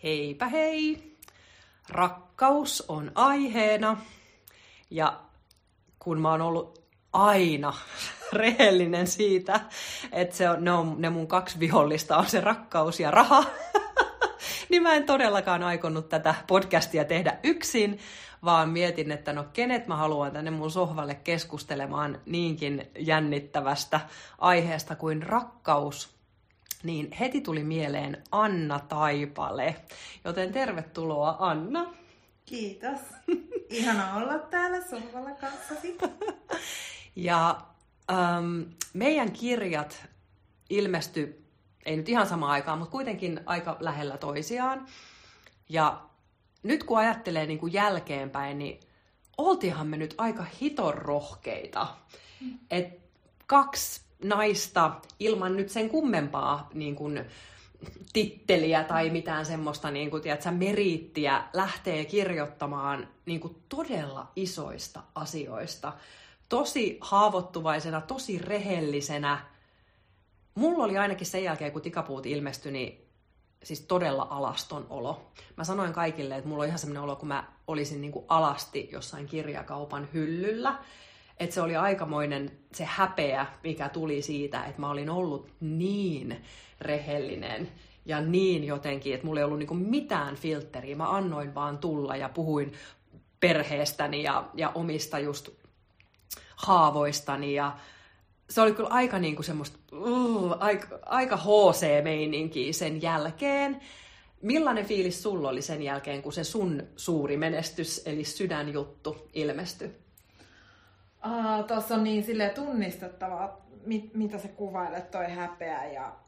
Heipä hei! Rakkaus on aiheena ja kun mä oon ollut aina rehellinen siitä, että ne mun kaksi vihollista on se rakkaus ja raha, niin mä en todellakaan aikonut tätä podcastia tehdä yksin, vaan mietin, että no kenet mä haluan tänne mun sohvalle keskustelemaan niinkin jännittävästä aiheesta kuin rakkaus. Niin heti tuli mieleen Anna Taipale, joten tervetuloa Anna. Kiitos. Ihana olla täällä sohvalla kanssasi. Ja meidän kirjat ilmestyi, ei nyt ihan samaan aikaan, mutta kuitenkin aika lähellä toisiaan. Ja nyt kun ajattelee niin kuin jälkeenpäin, niin oltiinhan me nyt aika hiton rohkeita. Et kaksi naista ilman nyt sen kummempaa niin kuin titteliä tai mitään semmoista niin kuin, tiedätkö, meriittiä lähtee kirjoittamaan niin kuin todella isoista asioista. Tosi haavoittuvaisena, tosi rehellisenä. Mulla oli ainakin sen jälkeen, kun Tikapuut ilmestyi, niin siis todella alaston olo. Mä sanoin kaikille, että mulla on ihan semmoinen olo, kun mä olisin niin kuin alasti jossain kirjakaupan hyllyllä. Että se oli aikamoinen se häpeä, mikä tuli siitä, että mä olin ollut niin rehellinen ja niin jotenkin, että mulla ei ollut niinku mitään filtteriä. Mä annoin vaan tulla ja puhuin perheestäni ja omista just haavoistani. Ja se oli kyllä aika niinku semmoista aika HC-meininkiä sen jälkeen. Millainen fiilis sulla oli sen jälkeen, kun se sun suuri menestys, eli Sydänjuttu, ilmestyi? Tuossa on niin silleen tunnistettavaa, mitä se kuvailee, toi häpeä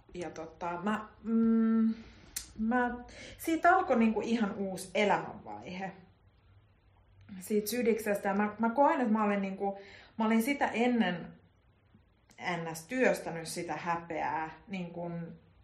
siitä alkoi niinku ihan uusi elämänvaihe siitä Sydiksestä. Ja mä koen, että mä olin sitä ennen työstänyt sitä häpeää, niin kuin,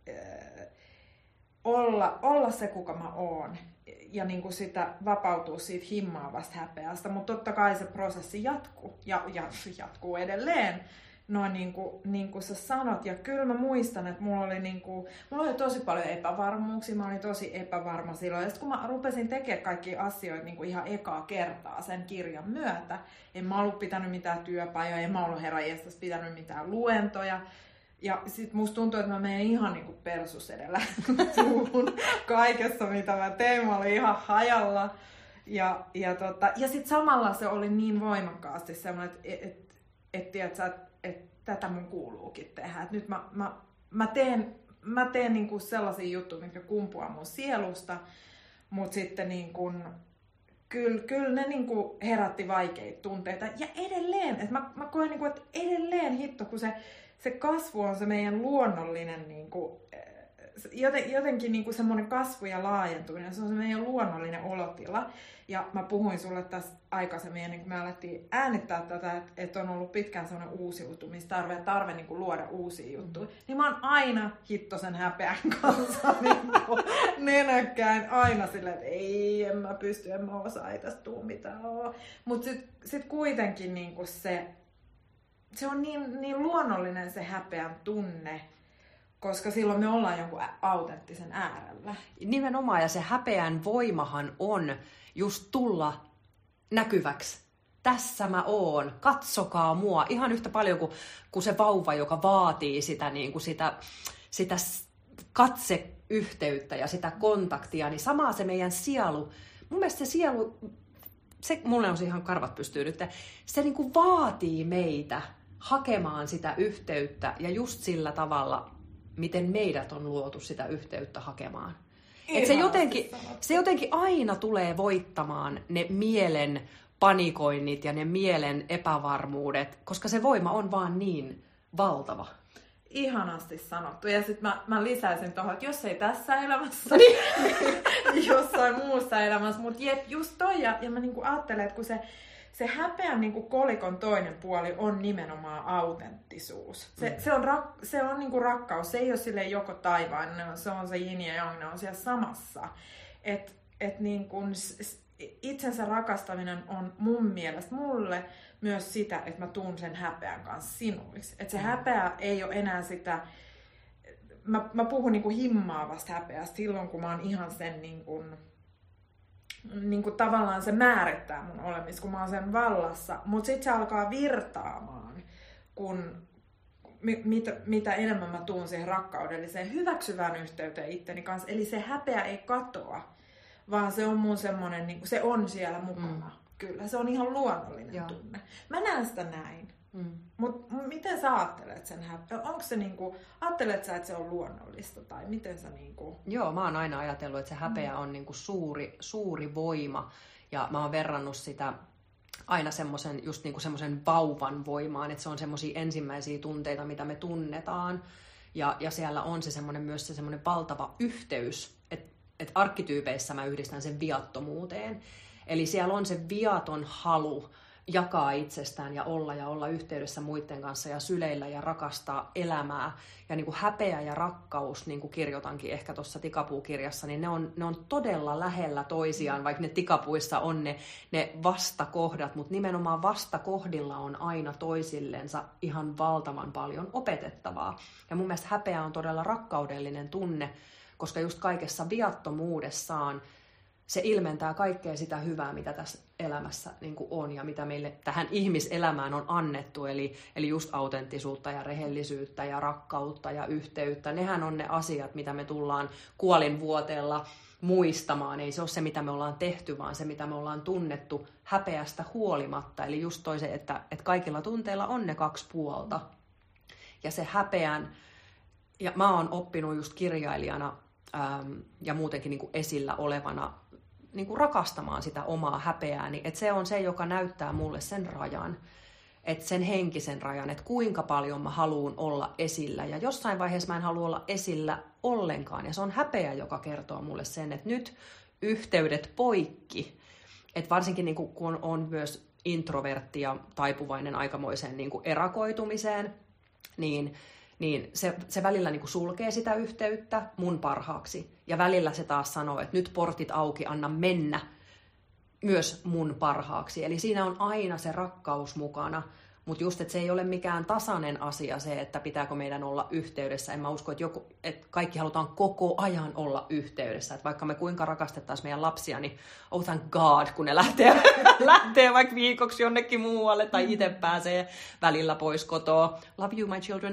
olla se kuka mä oon. Ja niin kuin sitä vapautuu siitä himmaavasta häpeästä, mutta totta kai se prosessi jatkuu ja jatkuu edelleen. Noin niin kuin sä sanot, ja kyllä mä muistan, että mulla oli tosi paljon epävarmuuksia, mä olin tosi epävarma silloin. Ja sitten kun mä rupesin tekemään kaikkia asioita niin kuin ihan ekaa kertaa sen kirjan myötä, en mä ollut pitänyt mitään työpajoja, en mä ollut herranjestas pitänyt mitään luentoja. Ja sit musta tuntuu, että mä menen ihan niinku persus edellä suuhun kaikessa, mitä mä tein. Mä olin ihan hajalla. Ja sit samalla se oli niin voimakkaasti semmoinen, että tätä mun kuuluukin tehdä. Et nyt mä teen niinku sellaisia juttuja, mitkä kumpuaa mun sielusta, mutta sitten niinku, kyllä ne niinku herätti vaikeita tunteita. Ja edelleen, että mä koen, niinku, että edelleen hitto, kun se kasvu on se meidän luonnollinen, jotenkin niin kuin semmoinen kasvu ja laajentuminen, se on se meidän luonnollinen olotila. Ja mä puhuin sulle tässä aikaisemmin, ennen kuin me alettiin äänittää tätä, että on ollut pitkään semmoinen uusiutumistarve ja tarve niin kuin luoda uusia juttuja. Niin mä oon aina hittosen häpeän kanssa nenäkkäin aina silleen, että ei, en mä pysty, en mä osaa, ei tästä tuu mitään. Mutta sit kuitenkin niin kuin se on niin luonnollinen se häpeän tunne, koska silloin me ollaan jonkun autenttisen äärellä. Nimenomaan, ja se häpeän voimahan on just tulla näkyväksi. Tässä mä oon, katsokaa mua. Ihan yhtä paljon kuin se vauva, joka vaatii sitä, niin kuin sitä katseyhteyttä ja sitä kontaktia, niin samaa se meidän sielu. Mun mielestä se sielu, mulle on ihan karvat pystyy nyt, se niin kuin vaatii meitä hakemaan sitä yhteyttä ja just sillä tavalla, miten meidät on luotu sitä yhteyttä hakemaan. Et se jotenkin aina tulee voittamaan ne mielen panikoinnit ja ne mielen epävarmuudet, koska se voima on vaan niin valtava. Ihanasti sanottu. Ja sitten mä lisäisin tuohon, että jos ei tässä elämässä, niin jossain muussa elämässä. Mutta just toi, ja mä niinku ajattelen, että kun se häpeän niinku kolikon toinen puoli on nimenomaan autenttisuus. Se on niinku rakkaus. Se ei ole silleen joko taivaan, se on se yin ja yang, ne on siellä samassa. Et niinku, itsensä rakastaminen on mun mielestä mulle myös sitä, että mä tuun sen häpeän kanssa sinuiksi. Että se häpeä ei ole enää sitä mä puhun niin kuin himmaavasta häpeästä silloin, kun mä oon ihan sen niin kuin tavallaan se määrittää mun olemista, kun mä oon sen vallassa. Mutta sitten se alkaa virtaamaan, mitä enemmän mä tuun siihen rakkaudelliseen, hyväksyvään yhteyteen itteni kanssa. Eli se häpeä ei katoa, vaan se on mun semmonen, niin se on siellä mukana. Kyllä, se on ihan luonnollinen tunne. Mä näen sitä näin. Mutta miten sä ajattelet sen häpeä? Onko se niinku, ajattelet sä, että se on luonnollista tai miten sä niinku... Joo, mä oon aina ajatellut, että se häpeä on niinku suuri voima ja mä oon verrannut sitä aina semmoisen vauvan voimaan, että se on semmoisia ensimmäisiä tunteita, mitä me tunnetaan ja siellä on se myös se semmoinen valtava yhteys, että arkkityypeissä mä yhdistän sen viattomuuteen. Eli siellä on se viaton halu jakaa itsestään ja olla yhteydessä muiden kanssa ja syleillä ja rakastaa elämää. Ja niin kuin häpeä ja rakkaus, niin kuin kirjoitankin ehkä tuossa Tikapuu-kirjassa, niin ne on todella lähellä toisiaan, vaikka ne tikapuissa on ne vastakohdat, mutta nimenomaan vastakohdilla on aina toisillensa ihan valtavan paljon opetettavaa. Ja mun mielestä häpeä on todella rakkaudellinen tunne, koska just kaikessa viattomuudessaan se ilmentää kaikkea sitä hyvää, mitä tässä elämässä niin kuin on ja mitä meille tähän ihmiselämään on annettu. Eli just autenttisuutta ja rehellisyyttä ja rakkautta ja yhteyttä. Nehän on ne asiat, mitä me tullaan kuolinvuoteella muistamaan. Ei se ole se, mitä me ollaan tehty, vaan se, mitä me ollaan tunnettu häpeästä huolimatta. Eli just se, että kaikilla tunteilla on ne kaksi puolta. Ja se häpeän, ja mä oon oppinut just kirjailijana ja muutenkin niin kuin esillä olevana niin kuin rakastamaan sitä omaa häpeääni, että se on se, joka näyttää mulle sen rajan, että sen henkisen rajan, että kuinka paljon mä haluan olla esillä. Ja jossain vaiheessa mä en halua olla esillä ollenkaan. Ja se on häpeä, joka kertoo mulle sen, että nyt yhteydet poikki. Että varsinkin niin kuin, kun on myös introvertti ja taipuvainen aikamoiseen niin kuin erakoitumiseen, niin se välillä niin kuin sulkee sitä yhteyttä mun parhaaksi. Ja välillä se taas sanoo, että nyt portit auki, anna mennä myös mun parhaaksi. Eli siinä on aina se rakkaus mukana. Mutta just, että se ei ole mikään tasainen asia se, että pitääkö meidän olla yhteydessä. En mä usko, että kaikki halutaan koko ajan olla yhteydessä. Että vaikka me kuinka rakastettaisiin meidän lapsia, niin oh thank God, kun ne lähtee vaikka viikoksi jonnekin muualle tai itse pääsee välillä pois kotoa. Love you, my children.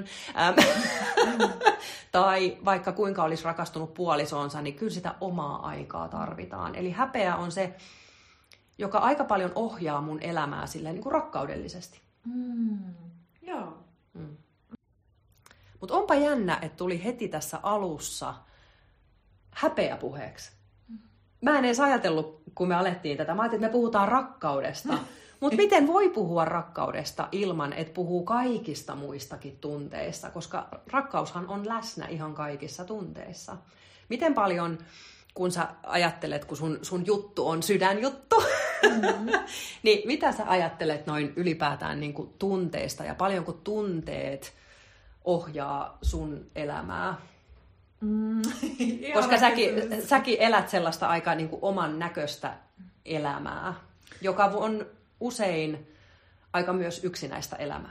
Tai vaikka kuinka olisi rakastunut puolisoonsa, niin kyllä sitä omaa aikaa tarvitaan. Eli häpeä on se, joka aika paljon ohjaa mun elämää silleen niin kuin rakkaudellisesti. Joo. Mutta onpa jännä, että tuli heti tässä alussa häpeä puheeksi. Mä en edes ajatellut, kun me alettiin tätä. Mä ajattelin, että me puhutaan rakkaudesta. Mutta miten voi puhua rakkaudesta ilman, että puhuu kaikista muistakin tunteista? Koska rakkaushan on läsnä ihan kaikissa tunteissa. Miten paljon, kun sä ajattelet, kun sun juttu on sydänjuttu, niin mitä sä ajattelet noin ylipäätään niin kuin tunteista ja paljonko tunteet ohjaa sun elämää? Koska säkin elät sellaista aika niin kuin oman näköistä elämää, joka on usein aika myös yksinäistä elämää.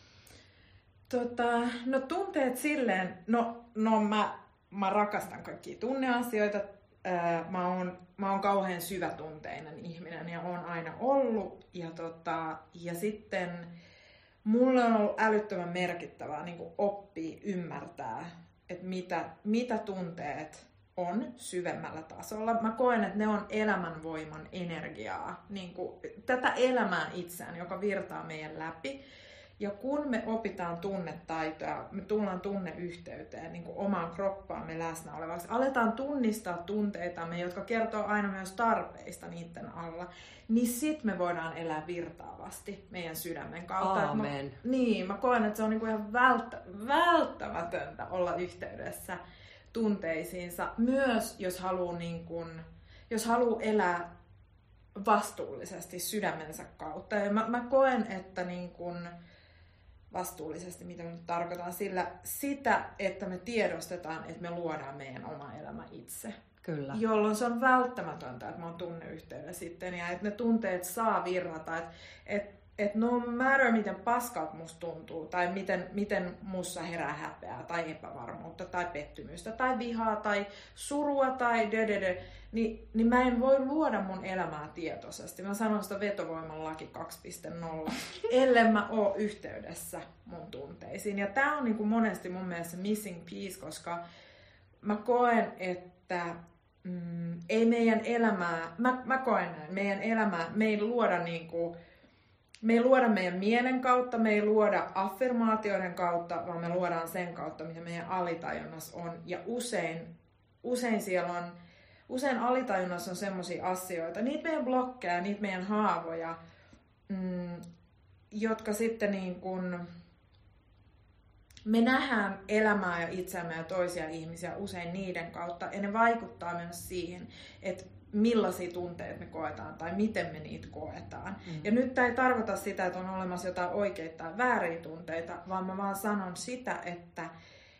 No tunteet silleen, mä rakastan kaikkia tunneasioita. Mä oon kauhean syvätunteinen ihminen ja oon aina ollut. Ja sitten mulle on ollut älyttömän merkittävää niin kuin oppia ymmärtää, että mitä tunteet on syvemmällä tasolla. Mä koen, että ne on elämänvoiman energiaa, niin kuin tätä elämää itseään, joka virtaa meidän läpi. Ja kun me opitaan tunnetaitoja, me tullaan tunneyhteyteen niin kuin omaan kroppaamme läsnä olevaksi, aletaan tunnistaa tunteitamme, jotka kertoo aina myös tarpeista niiden alla, niin sit me voidaan elää virtaavasti meidän sydämen kautta. Aamen. Mä koen, että se on niin kuin ihan välttämätöntä olla yhteydessä tunteisiinsa, myös jos haluaa elää vastuullisesti sydämensä kautta. Ja mä koen, että niin kuin vastuullisesti, mitä mä nyt tarkoitan, sitä, että me tiedostetaan, että me luodaan meidän oma elämä itse. Kyllä. Jolloin se on välttämätöntä, että mä oon tunneyhteydessä sitten ja että ne tunteet saa virrata. no matter miten paskalta musta tuntuu, tai miten mussa herää häpeää, tai epävarmuutta, tai pettymystä, tai vihaa, tai surua, tai niin mä en voi luoda mun elämää tietoisesti. Mä sanon sitä vetovoiman laki 2.0, ellei mä oo yhteydessä mun tunteisiin. Ja tää on niin kuin monesti mun mielestä missing piece, koska mä koen, että ei meidän elämää, mä koen näin, meidän elämää, me ei luoda niinku, me ei luoda meidän mielen kautta, me ei luoda affirmaatioiden kautta, vaan me luodaan sen kautta, mitä meidän alitajunnassa on. Ja usein siellä on, usein alitajunnassa on semmosia asioita, niitä meidän blokkeja, niitä meidän haavoja, jotka sitten niin kun, me nähdään elämää ja itseämme ja toisia ihmisiä usein niiden kautta, ja ne vaikuttaa myös siihen, että millaisia tunteita me koetaan tai miten me niitä koetaan. Ja nyt tämä ei tarkoita sitä, että on olemassa jotain oikeita tai vääriä tunteita, vaan mä vaan sanon sitä, että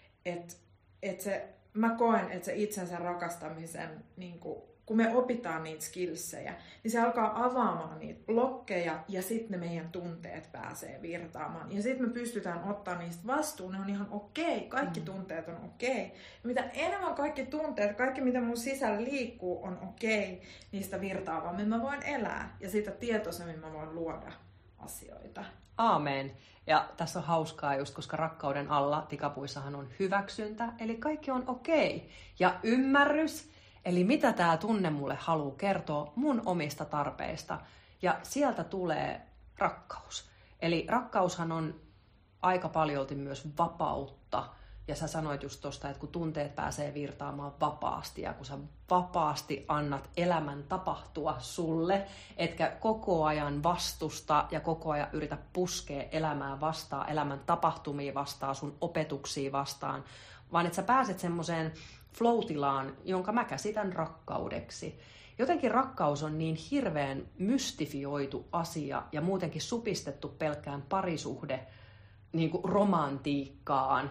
mä koen, että se itsensä rakastamisen, niin kun me opitaan niitä skillsejä, niin se alkaa avaamaan niitä blokkeja ja sitten ne meidän tunteet pääsee virtaamaan. Ja sitten me pystytään ottaa niistä vastuun, ne on ihan okei, kaikki tunteet on okei. Ja mitä enemmän kaikki tunteet, kaikki mitä mun sisällä liikkuu on okei, niistä virtaavammin mä voin elää. Ja sitä tietoisemmin mä voin luoda asioita. Aamen. Ja tässä on hauskaa just, koska rakkauden alla tikapuissahan on hyväksyntä, eli kaikki on okei. Ja ymmärrys, eli mitä tämä tunne mulle haluaa kertoa mun omista tarpeista. Ja sieltä tulee rakkaus. Eli rakkaushan on aika paljolti myös vapautta. Ja sä sanoit just tosta, että kun tunteet pääsee virtaamaan vapaasti ja kun sä vapaasti annat elämän tapahtua sulle, etkä koko ajan vastusta ja koko ajan yritä puskea elämää vastaan, elämän tapahtumia vastaan, sun opetuksia vastaan, vaan että sä pääset semmoiseen flow-tilaan, jonka mä käsitän rakkaudeksi. Jotenkin rakkaus on niin hirveän mystifioitu asia ja muutenkin supistettu pelkkään parisuhde niin kuin romantiikkaan.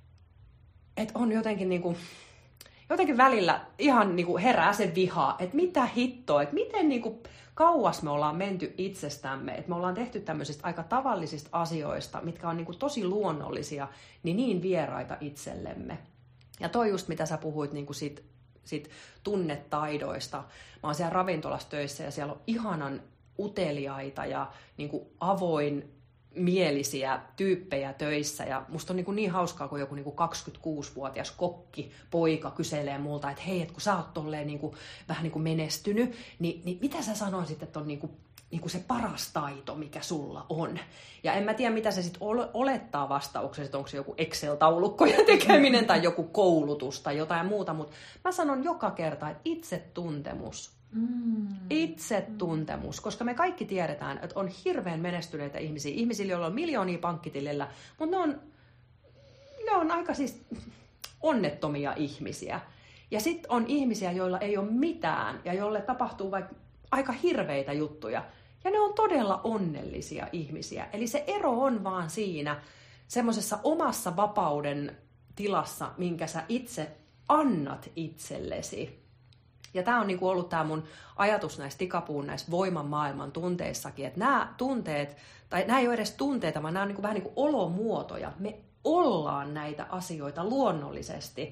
Että on jotenkin välillä ihan niin kuin herää se viha, että mitä hittoa, että miten niin kuin kauas me ollaan menty itsestämme, että me ollaan tehty tämmöisistä aika tavallisista asioista, mitkä on niin kuin tosi luonnollisia, niin vieraita itsellemme. Ja toi just mitä sä puhuit niin kuin sit tunnetaidoista. Mä oon siellä ravintolassa töissä ja siellä on ihanan uteliaita ja niin kuin avoin mielisiä tyyppejä töissä ja musta on niin hauskaa, kun joku 26-vuotias kokki, poika kyselee multa, että hei, että kun sä oot tolleen vähän niin kuin menestynyt, niin mitä sä sanoisit, että on niin kuin se paras taito, mikä sulla on? Ja en mä tiedä, mitä se sitten olettaa vastauksessa, että onko se joku Excel-taulukkojen tekeminen tai joku koulutus tai jotain muuta, mutta mä sanon joka kerta, että itsetuntemus. Itsetuntemus, koska me kaikki tiedetään, että on hirveän menestyneitä ihmisiä, joilla on miljoonia pankkitilillä, mutta ne on aika siis onnettomia ihmisiä. Ja sitten on ihmisiä, joilla ei ole mitään ja joille tapahtuu vaikka aika hirveitä juttuja. Ja ne on todella onnellisia ihmisiä. Eli se ero on vaan siinä semmoisessa omassa vapauden tilassa, minkä sä itse annat itsellesi. Ja tämä on niinku ollut tämä mun ajatus näissä tikapuun, näissä voiman maailman tunteissakin, että nämä tunteet, tai nämä ei ole edes tunteita, vaan nämä on niinku vähän niin kuin olomuotoja. Me ollaan näitä asioita luonnollisesti,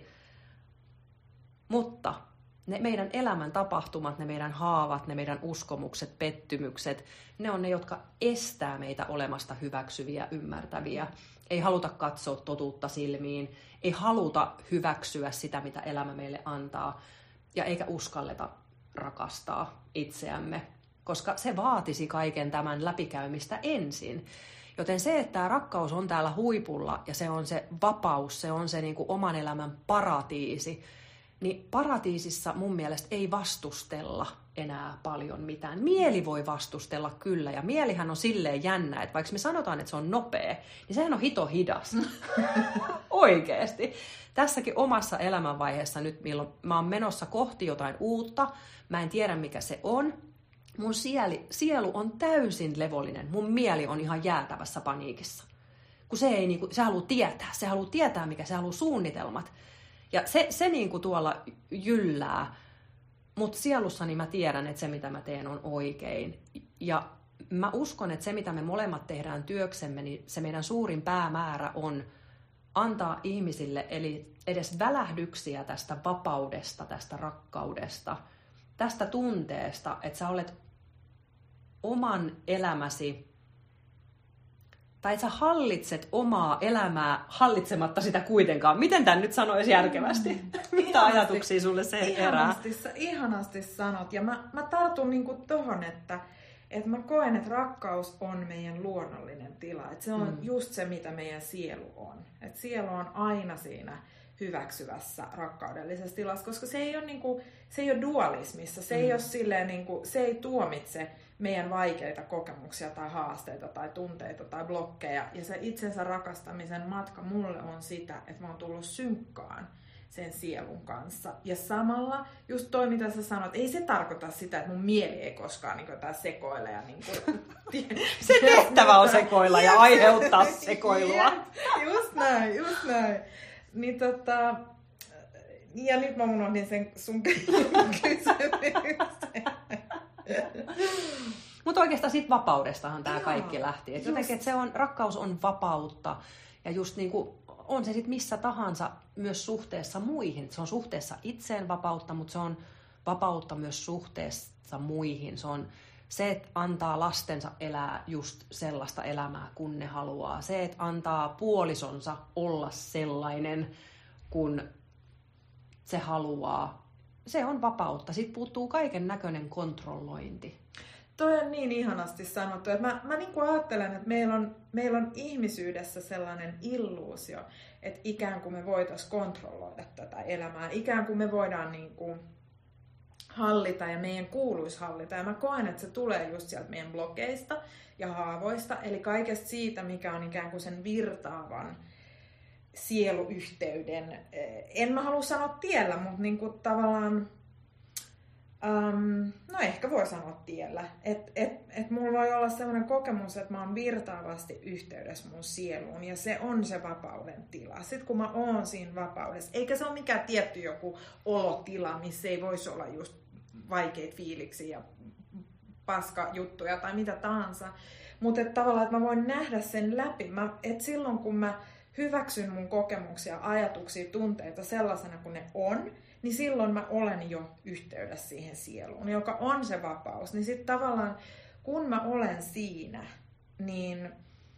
mutta ne meidän elämän tapahtumat, ne meidän haavat, ne meidän uskomukset, pettymykset, ne on ne, jotka estää meitä olemasta hyväksyviä, ymmärtäviä. Ei haluta katsoa totuutta silmiin, ei haluta hyväksyä sitä, mitä elämä meille antaa. Ja eikä uskalleta rakastaa itseämme, koska se vaatisi kaiken tämän läpikäymistä ensin. Joten se, että tämä rakkaus on täällä huipulla ja se on se vapaus, se on se niin kuin oman elämän paratiisi, niin paratiisissa mun mielestä ei vastustella enää paljon mitään. Mieli voi vastustella kyllä, ja mielihän on silleen jännä, että vaikka me sanotaan, että se on nopea, niin sehän on hito hidas. Oikeesti. Tässäkin omassa elämänvaiheessa nyt, milloin mä oon menossa kohti jotain uutta, mä en tiedä mikä se on, mun sielu on täysin levollinen, mun mieli on ihan jäätävässä paniikissa. Kun se haluaa tietää mikä, se haluaa suunnitelmat. Ja se niin kuin tuolla jyllää, mutta sielussani mä tiedän, että se mitä mä teen on oikein. Ja mä uskon, että se mitä me molemmat tehdään työksemme, niin se meidän suurin päämäärä on antaa ihmisille eli edes välähdyksiä tästä vapaudesta, tästä rakkaudesta, tästä tunteesta, että sä olet oman elämäsi, tai että sä hallitset omaa elämää hallitsematta sitä kuitenkaan. Miten tämän nyt sanoisi järkevästi? Mitä ajatuksia sulle se herää? Ihanasti sanot. Ja mä tartun niinku tohon, että mä koen, että rakkaus on meidän luonnollinen tila. Että se on just se, mitä meidän sielu on. Että sielu on aina siinä hyväksyvässä rakkaudellisessa tilassa, koska se ei ole, se ei ole dualismissa. Se ei ole silleen, se ei tuomitse meidän vaikeita kokemuksia tai haasteita tai tunteita tai blokkeja. Ja se itsensä rakastamisen matka mulle on sitä, että mä oon tullut synkkaan sen sielun kanssa. Ja samalla, just toi mitä sä sanot, ei se tarkoita sitä, että mun mieli ei koskaan jotain sekoile. Ja se tehtävä on sekoilla ja aiheuttaa sekoilua. Just näin. Niin ja nyt mä unohdin sen sun kysymyksen. Mutta oikeastaan siitä vapaudestahan tämä kaikki lähti. Et jotenkin, että rakkaus on vapautta. Ja just niin kuin, on se sitten missä tahansa myös suhteessa muihin. Se on suhteessa itseen vapautta, mutta se on vapautta myös suhteessa muihin. Se on se, että antaa lastensa elää just sellaista elämää, kun ne haluaa. Se, että antaa puolisonsa olla sellainen, kun se haluaa. Se on vapautta. Sitten puuttuu kaiken näköinen kontrollointi. Toi on niin ihanasti sanottu, että mä niin kuin ajattelen, että meillä on ihmisyydessä sellainen illuusio, että ikään kuin me voitaisiin kontrolloida tätä elämää, ikään kuin me voidaan niin kuin hallita ja meidän kuuluisi hallita. Ja mä koen, että se tulee just sieltä meidän blokeista ja haavoista, eli kaikesta siitä, mikä on ikään kuin sen virtaavan sieluyhteyden, en mä halua sanoa tiellä, mutta niin kuin tavallaan, no ehkä voi sanoa tiellä, että mulla voi olla sellainen kokemus, että mä oon virtaavasti yhteydessä mun sieluun ja se on se vapauden tila. Sitten kun mä oon siinä vapaudessa, eikä se ole mikään tietty joku olotila, missä ei voisi olla just vaikeita fiiliksiä ja paskajuttuja tai mitä tahansa, mutta tavallaan, että mä voin nähdä sen läpi, että silloin kun mä hyväksyn mun kokemuksia, ajatuksia, tunteita sellaisena kuin ne on, niin silloin mä olen jo yhteydessä siihen sieluun, joka on se vapaus. Niin sitten tavallaan, kun mä olen siinä, niin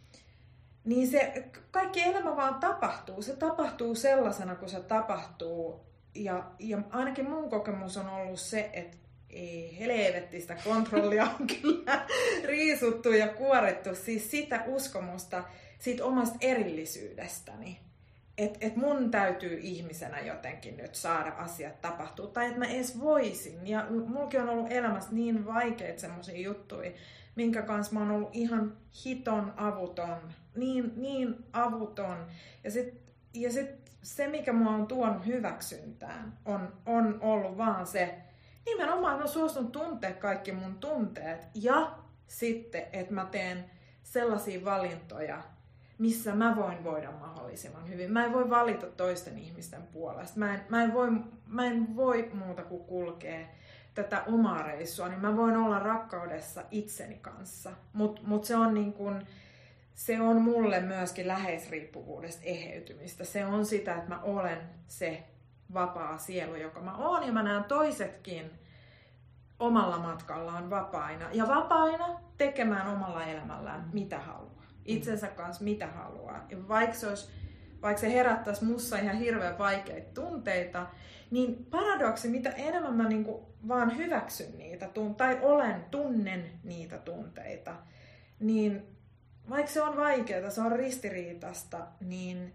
se kaikki elämä vaan tapahtuu. Se tapahtuu sellaisena, kun se tapahtuu. Ja ainakin mun kokemus on ollut se, että ei helvetti, sitä kontrollia on kyllä riisuttu ja kuorittu. Siis sitä uskomusta, siitä omasta erillisyydestäni. Että mun täytyy ihmisenä jotenkin nyt saada asiat tapahtua. Tai että mä edes voisin. Ja mullakin on ollut elämässä niin vaikeita semmosia juttuja, minkä kanssa mä oon ollut ihan hiton avuton. Niin avuton. Ja sit se, mikä mua on tuonut hyväksyntään, on ollut vaan se, nimenomaan mä oon suostunut tuntea kaikki mun tunteet. Ja sitten, että mä teen sellaisia valintoja, missä mä voin voida mahdollisimman hyvin. Mä en voi valita toisten ihmisten puolesta. Mä en voi muuta kuin kulkea tätä omaa reissua, niin mä voin olla rakkaudessa itseni kanssa. Mut se on niin kun, se on mulle myöskin läheisriippuvuudesta eheytymistä. Se on sitä, että mä olen se vapaa sielu, joka mä oon, ja mä näen toisetkin omalla matkallaan vapaina. Ja vapaina tekemään omalla elämällään mitä haluaa. Itsensä kanssa mitä haluaa. Ja vaikka se herättäisi mussa ihan hirveän vaikeita tunteita, niin paradoksi, mitä enemmän mä niinku vaan hyväksyn niitä tunnen niitä tunteita, niin vaikka se on vaikeaa, se on ristiriitasta, niin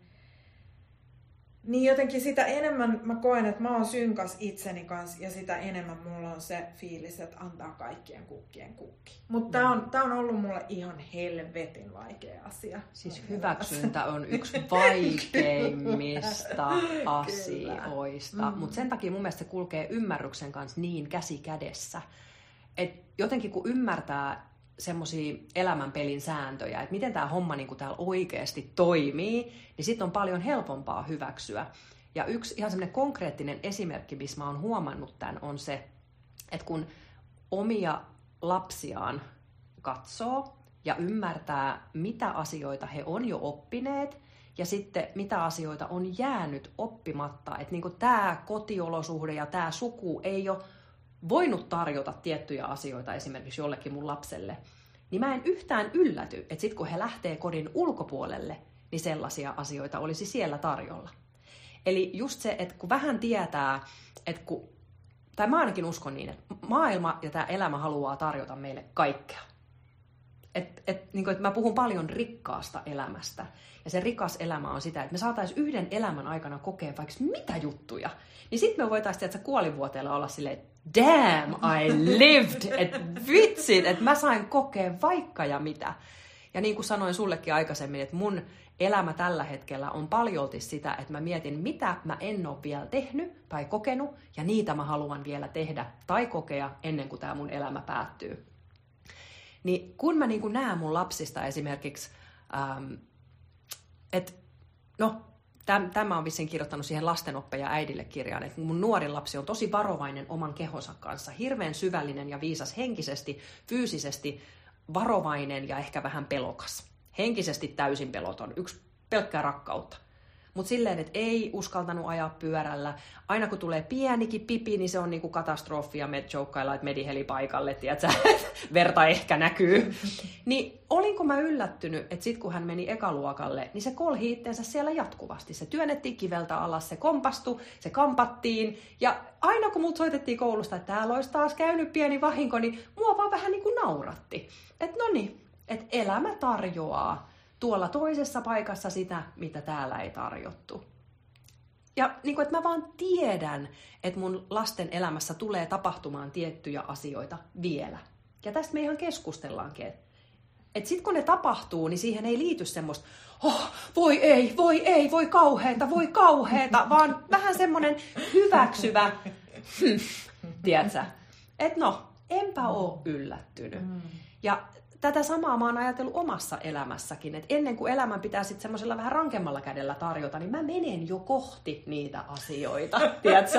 jotenkin sitä enemmän mä koen, että mä oon synkäs itseni kanssa ja sitä enemmän mulla on se fiilis, että antaa kaikkien kukkien kukki. Mutta tää on ollut mulle ihan helvetin vaikea asia. Siis hyväksyntä on yksi vaikeimmista asioista. Mutta sen takia mun mielestä se kulkee ymmärryksen kanssa niin käsi kädessä. Et jotenkin kun ymmärtää semmoisia elämänpelin sääntöjä, että miten tämä homma niin kuin täällä oikeasti toimii, niin sitten on paljon helpompaa hyväksyä. Ja yksi ihan semmoinen konkreettinen esimerkki, missä mä oon huomannut tämän, on se, että kun omia lapsiaan katsoo ja ymmärtää, mitä asioita he on jo oppineet ja sitten mitä asioita on jäänyt oppimatta. Että niin tämä kotiolosuhde ja tämä suku ei ole voinut tarjota tiettyjä asioita esimerkiksi jollekin mun lapselle, niin mä en yhtään ylläty, että sit kun he lähtee kodin ulkopuolelle, niin sellaisia asioita olisi siellä tarjolla. Eli just se, että kun vähän tietää, tai mä ainakin uskon niin, että maailma ja tämä elämä haluaa tarjota meille kaikkea. Niin että mä puhun paljon rikkaasta elämästä. Ja se rikas elämä on sitä, että me saataisiin yhden elämän aikana kokea vaikka mitä juttuja. Niin sitten me voitaisiin kuolivuoteella olla silleen, damn, I lived! Että vitsit, että mä sain kokea vaikka ja mitä. Ja niin kuin sanoin sullekin aikaisemmin, että mun elämä tällä hetkellä on paljolti sitä, että mä mietin, mitä mä en ole vielä tehnyt tai kokenut, ja niitä mä haluan vielä tehdä tai kokea ennen kuin tämä mun elämä päättyy. Niin kun mä niin näen mun lapsista esimerkiksi, että no, tämä on vissiin kirjoittanut siihen Lastenoppeja äidille kirjaan, että mun nuorin lapsi on tosi varovainen oman kehonsa kanssa, hirveän syvällinen ja viisas henkisesti, fyysisesti varovainen ja ehkä vähän pelokas. Henkisesti täysin peloton, yksi pelkkää rakkautta. Mutta silleen, että ei uskaltanut ajaa pyörällä. Aina kun tulee pienikin pipi, niin se on niinku katastrofi ja me joukkaillaan, että mediheli paikalle, tiedätkö, verta ehkä näkyy. Niin olinko mä yllättynyt, että sit kun hän meni ekaluokalle, niin se kolhi itteensä siellä jatkuvasti. Se työnnettiin kiveltä alas, se kompastui, se kampattiin. Ja aina kun multa soitettiin koulusta, että täällä olisi taas käynyt pieni vahinko, niin mua vaan vähän niinku nauratti. Että no niin, että elämä tarjoaa tuolla toisessa paikassa sitä, mitä täällä ei tarjottu. Ja niin kuin, että mä vaan tiedän, että mun lasten elämässä tulee tapahtumaan tiettyjä asioita vielä. Ja tästä me ihan keskustellaankin. Että sit kun ne tapahtuu, niin siihen ei liity semmoista, voi ei, voi kauheeta, vaan vähän semmoinen hyväksyvä, tiedätkö? Että no, enpä oo yllättynyt. Ja tätä samaa mä oon ajatellut omassa elämässäkin, että ennen kuin elämän pitää sitten semmoisella vähän rankemmalla kädellä tarjota, niin mä menen jo kohti niitä asioita, tiedätkö?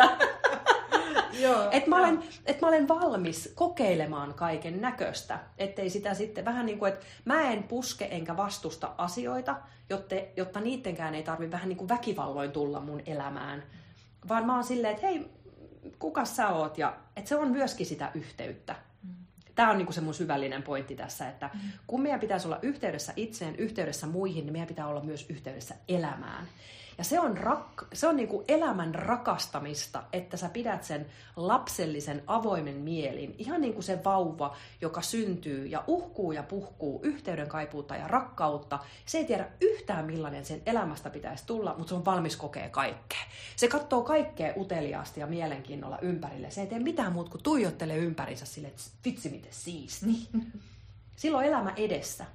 Että mä olen valmis kokeilemaan kaiken näköistä, ettei sitä sitten vähän niin kuin, että mä en puske enkä vastusta asioita, jotta niittenkään ei tarvitse vähän niin kuin väkivalloin tulla mun elämään, vaan mä oon silleen, että hei, kuka sä oot? Ja että se on myöskin sitä yhteyttä. Tämä on niinku se mun syvällinen pointti tässä, että kun meidän pitäisi olla yhteydessä itseen, yhteydessä muihin, niin meidän pitää olla myös yhteydessä elämään. Ja se on niinku elämän rakastamista, että sä pidät sen lapsellisen avoimen mielin. Ihan niin kuin se vauva, joka syntyy ja uhkuu ja puhkuu yhteyden kaipuutta ja rakkautta. Se ei tiedä yhtään millainen sen elämästä pitäisi tulla, mutta se on valmis kokea kaikkea. Se katsoo kaikkea uteliaasti ja mielenkiinnolla ympärille. Se ei tee mitään muuta kuin tuijottelee ympärinsä silleen, että vitsi miten siisti. Silloin elämä edessä.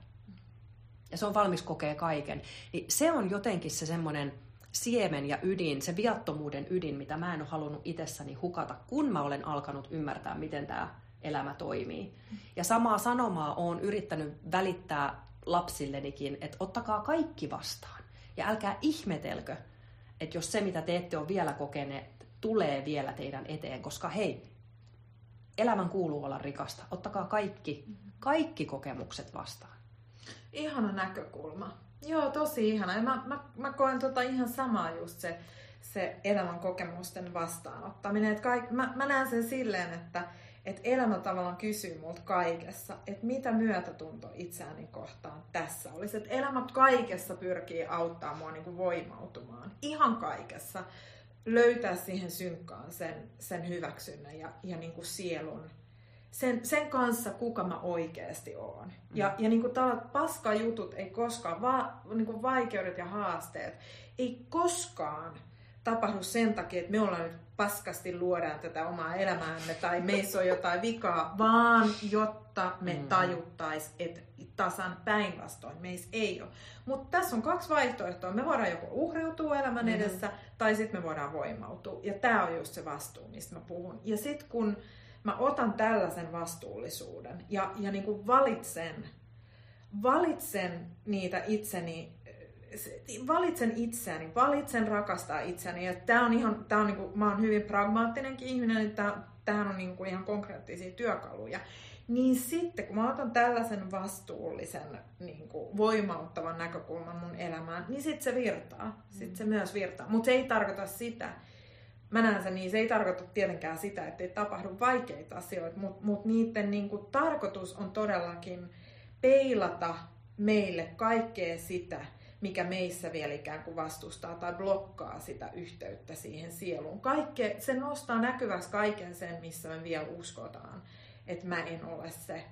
Ja se on valmis kokea kaiken. Niin se on jotenkin se semmoinen siemen ja ydin, se viattomuuden ydin, mitä mä en ole halunnut itsessäni hukata, kun mä olen alkanut ymmärtää, miten tämä elämä toimii. Ja samaa sanomaa olen yrittänyt välittää lapsillenikin, että ottakaa kaikki vastaan. Ja älkää ihmetelkö, että jos se, mitä te ette ole vielä kokeneet, tulee vielä teidän eteen, koska hei, elämän kuuluu olla rikasta. Ottakaa kaikki kokemukset vastaan. Ihana näkökulma. Joo, tosi ihana. Ja mä koen ihan samaa just se elämän kokemusten vastaanottaminen. Mä näen sen silleen, että elämä tavallaan kysyy multa kaikessa, että mitä myötätunto itseäni kohtaan tässä olisi. Että elämä kaikessa pyrkii auttamaan mua niin kuin voimautumaan. Ihan kaikessa. Löytää siihen synkkaan sen hyväksynnän ja niin kuin sielun. Sen kanssa, kuka mä oikeasti oon. Ja niin kuin tällaiset paskajutut ei koskaan, niin kuin vaikeudet ja haasteet, ei koskaan tapahdu sen takia, että me ollaan nyt paskasti luodaan tätä omaa elämäämme tai meissä on jotain vikaa, vaan jotta me tajuttais, että tasan päinvastoin meissä ei ole. Mutta tässä on 2 vaihtoehtoa. Me voidaan joko uhriutua elämän edessä tai sitten me voidaan voimautua. Ja tää on just se vastuu, mistä mä puhun. Ja sitten kun mä otan tällaisen vastuullisuuden ja niin kuin valitsen niitä itseni, valitsen rakastaa itseäni. Ja tää on niin kuin, mä oon hyvin pragmaattinenkin ihminen, että tähän on niin kuin ihan konkreettisia työkaluja. Niin sitten, kun mä otan tällaisen vastuullisen, niin kuin voimauttavan näkökulman mun elämään, niin sitten se virtaa. Sitten se myös virtaa. Mutta se ei tarkoita sitä, mä näen sen niin, se ei tarkoita tietenkään sitä, että ei tapahdu vaikeita asioita, mutta niiden niin kuin tarkoitus on todellakin peilata meille kaikkea sitä, mikä meissä vielä ikään kuin vastustaa tai blokkaa sitä yhteyttä siihen sieluun. Se nostaa näkyväksi kaiken sen, missä me vielä uskotaan, että mä en ole se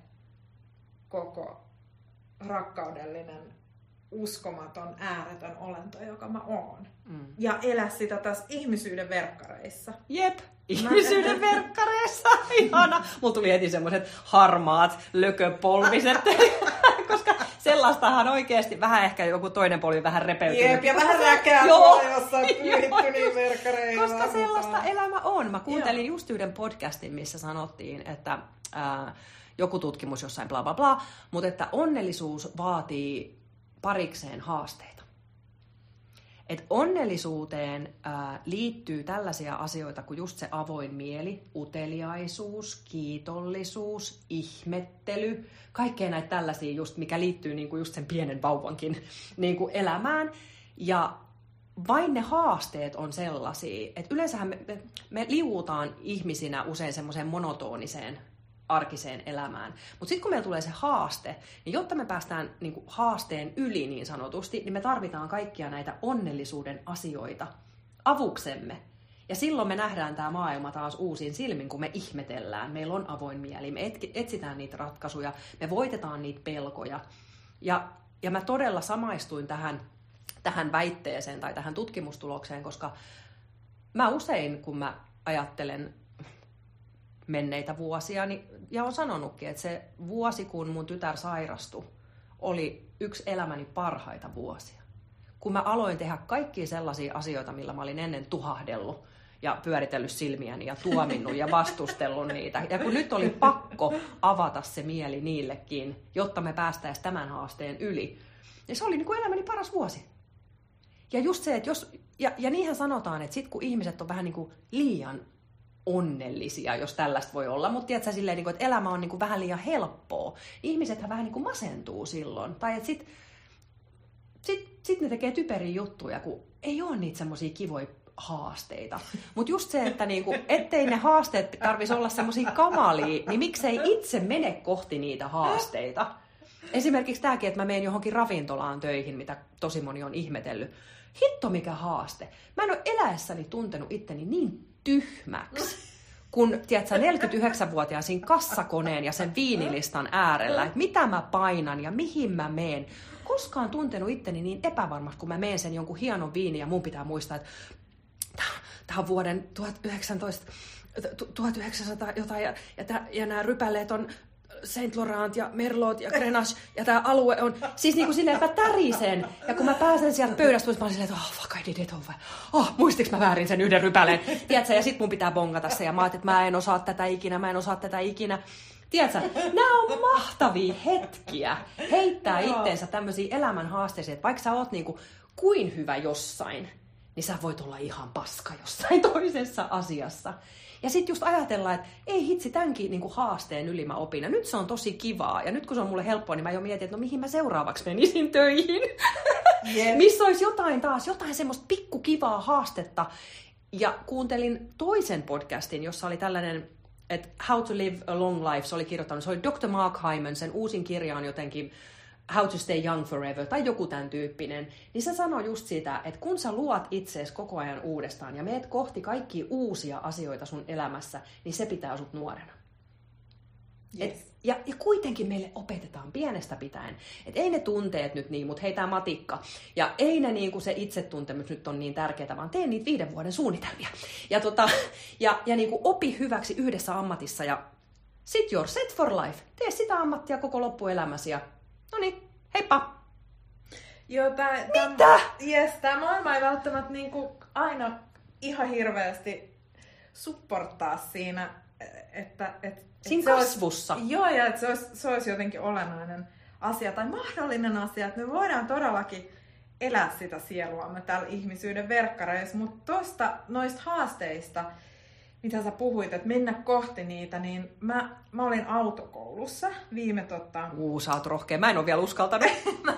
koko rakkaudellinen, uskomaton, ääretön olento, joka mä oon. Ja elä sitä taas ihmisyyden verkkareissa. Jep, ihmisyyden verkkareissa. Ihana. Mulla tuli heti semmoiset harmaat lököpolviset, koska sellaistahan oikeasti vähän ehkä joku toinen polvi vähän repeytynyt. Jep, ja vähän räkää tuolla, jossa on pyyhitty niin verkkareilla. Koska sellaista elämä on. Mä kuuntelin just yhden podcastin, missä sanottiin, että joku tutkimus jossain bla bla bla, mutta että onnellisuus vaatii parikseen haasteita. Et onnellisuuteen liittyy tällaisia asioita kuin just se avoin mieli, uteliaisuus, kiitollisuus, ihmettely, kaikkea näitä tällaisia just, mikä liittyy niinku just sen pienen vauvankin niinku elämään. Ja vain ne haasteet on sellaisia, että yleensähän me liuutaan ihmisinä usein semmoiseen monotoniseen arkiseen elämään. Mutta sitten kun meillä tulee se haaste, niin jotta me päästään niinku haasteen yli niin sanotusti, niin me tarvitaan kaikkia näitä onnellisuuden asioita avuksemme. Ja silloin me nähdään tämä maailma taas uusin silmin, kun me ihmetellään. Meillä on avoin mieli, me etsitään niitä ratkaisuja, me voitetaan niitä pelkoja. Ja mä todella samaistuin tähän väitteeseen tai tähän tutkimustulokseen, koska mä usein, kun mä ajattelen menneitä vuosia, ja on sanonutkin, että se vuosi, kun mun tytär sairastui, oli yksi elämäni parhaita vuosia. Kun mä aloin tehdä kaikkia sellaisia asioita, millä mä olin ennen tuhahdellut ja pyöritellyt silmiäni ja tuominnut ja vastustellut niitä. Ja kun nyt oli pakko avata se mieli niillekin, jotta me päästäisiin tämän haasteen yli, niin se oli niin kuin elämäni paras vuosi. Ja just se, että ja niinhän sanotaan, että sit kun ihmiset on vähän niin kuin liian onnellisia, jos tällaista voi olla, mutta tiedätkö silleen, että elämä on vähän liian helppoa. Ihmisethän vähän niin kuin masentuu silloin. Tai että sit ne tekee typeriä juttuja, kun ei ole niitä semmosia kivoja haasteita. Mutta just se, että ettei ne haasteet tarvitsisi olla semmosia kamalia, niin miksei itse mene kohti niitä haasteita. Esimerkiksi tämäkin, että mä menen johonkin ravintolaan töihin, mitä tosi moni on ihmetellyt. Hitto mikä haaste. Mä en ole eläessäni tuntenut itteni niin tyhmäksi, kun tiedätkö, 49-vuotiaan siinä kassakoneen ja sen viinilistan äärellä, että mitä mä painan ja mihin mä meen. Koskaan tuntenut itteni niin epävarmaksi, kun mä meen sen jonkun hienon viini ja mun pitää muistaa, että tämä on vuoden 1900 jotain ja nämä rypäleet on Saint Laurent ja Merlot ja Grenache ja tämä alue on siis niin kuin silleen, että mä tärisen. Ja kun mä pääsen sieltä pöydästä, mä olin silleen, että fuck, I did it over. Muistiks mä väärin sen yhden rypäleen? Tiedätkö, ja sit mun pitää bongata se ja mä ajattelin, että mä en osaa tätä ikinä. Tiedätkö, nämä on mahtavia hetkiä heittää itteensä tämmöisiä elämän haasteisiin, että vaikka sä oot niin kuin hyvä jossain, niin sä voit olla ihan paska jossain toisessa asiassa. Ja sitten just ajatellaan, että ei hitsi, tämänkin niinku haasteen yli mä opin. Ja nyt se on tosi kivaa. Ja nyt kun se on mulle helppoa, niin mä jo mietin, että no mihin mä seuraavaksi menisin töihin. Yeah. Missä olisi jotain semmoista pikkukivaa haastetta. Ja kuuntelin toisen podcastin, jossa oli tällainen, että How to Live a Long Life. Se oli kirjoittanut, se oli Dr. Mark Hyman, sen uusin kirja on jotenkin How to Stay Young Forever, tai joku tämän tyyppinen, niin se sanoo just sitä, että kun sä luot itseesi koko ajan uudestaan ja meet kohti kaikkia uusia asioita sun elämässä, niin se pitää sut nuorena. Yes. Ja kuitenkin meille opetetaan pienestä pitäen, että ei ne tunteet nyt niin, mutta hei tää matikka. Ja ei ne niin kuin se itsetuntemus nyt on niin tärkeää, vaan tee niitä 5 vuoden suunnitelmia. Ja niin kuin opi hyväksi yhdessä ammatissa ja sit you're set for life. Tee sitä ammattia koko loppuelämäsi ja noniin, heippa! Joo, mitä? Tämä maailma ei välttämättä niinku aina ihan hirveästi supporttaa siinä, että siinä kasvussa. Joo, ja että se olisi jotenkin olennainen asia tai mahdollinen asia, että me voidaan todellakin elää sitä sieluamme täällä ihmisyyden verkkareissa, mutta noista haasteista, mitä sä puhuit, että mennä kohti niitä, niin mä olin autokoulussa viime Sä oot rohkea. Mä en ole vielä uskaltanut.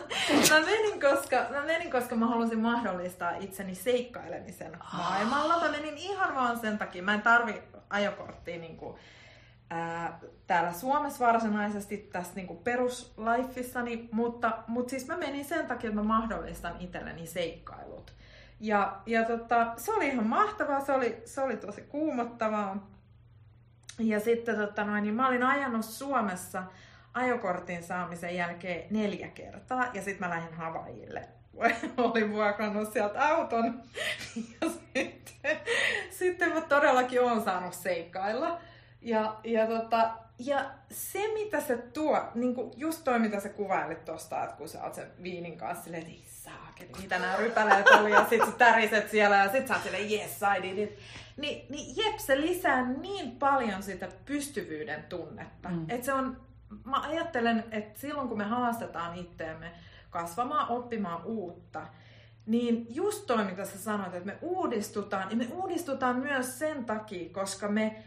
mä menin, koska mä halusin mahdollistaa itseni seikkailemisen maailmalla. Mä menin ihan vaan sen takia. Mä en tarvi ajokorttia niinku, täällä Suomessa varsinaisesti tässä niinku peruslifeissani, mutta siis mä menin sen takia, että mä mahdollistan itselleni seikkailut. Ja se oli ihan mahtavaa, se oli tosi kuumottavaa. Ja sitten niin mä olin ajanut Suomessa ajokortin saamisen jälkeen 4 kertaa ja sitten mä lähdin Havaijille. Olin vuokrannut sieltä auton ja sitten mä todellakin oon saanut seikkailla. Ja se, mitä se tuo, niin just toi, mitä sä kuvailit tosta, että kun sä oot sen viinin kanssa silleen, että saakeli, mitä nämä rypäleet oli, ja sit sä täriset siellä, ja sit sä oot silleen, yes, I did it. Niin jep, se lisää niin paljon sitä pystyvyyden tunnetta. Että se on, mä ajattelen, että silloin kun me haastetaan itteemme kasvamaan, oppimaan uutta, niin just toi, mitä sä sanoit, että me uudistutaan, ja me uudistutaan myös sen takia, koska me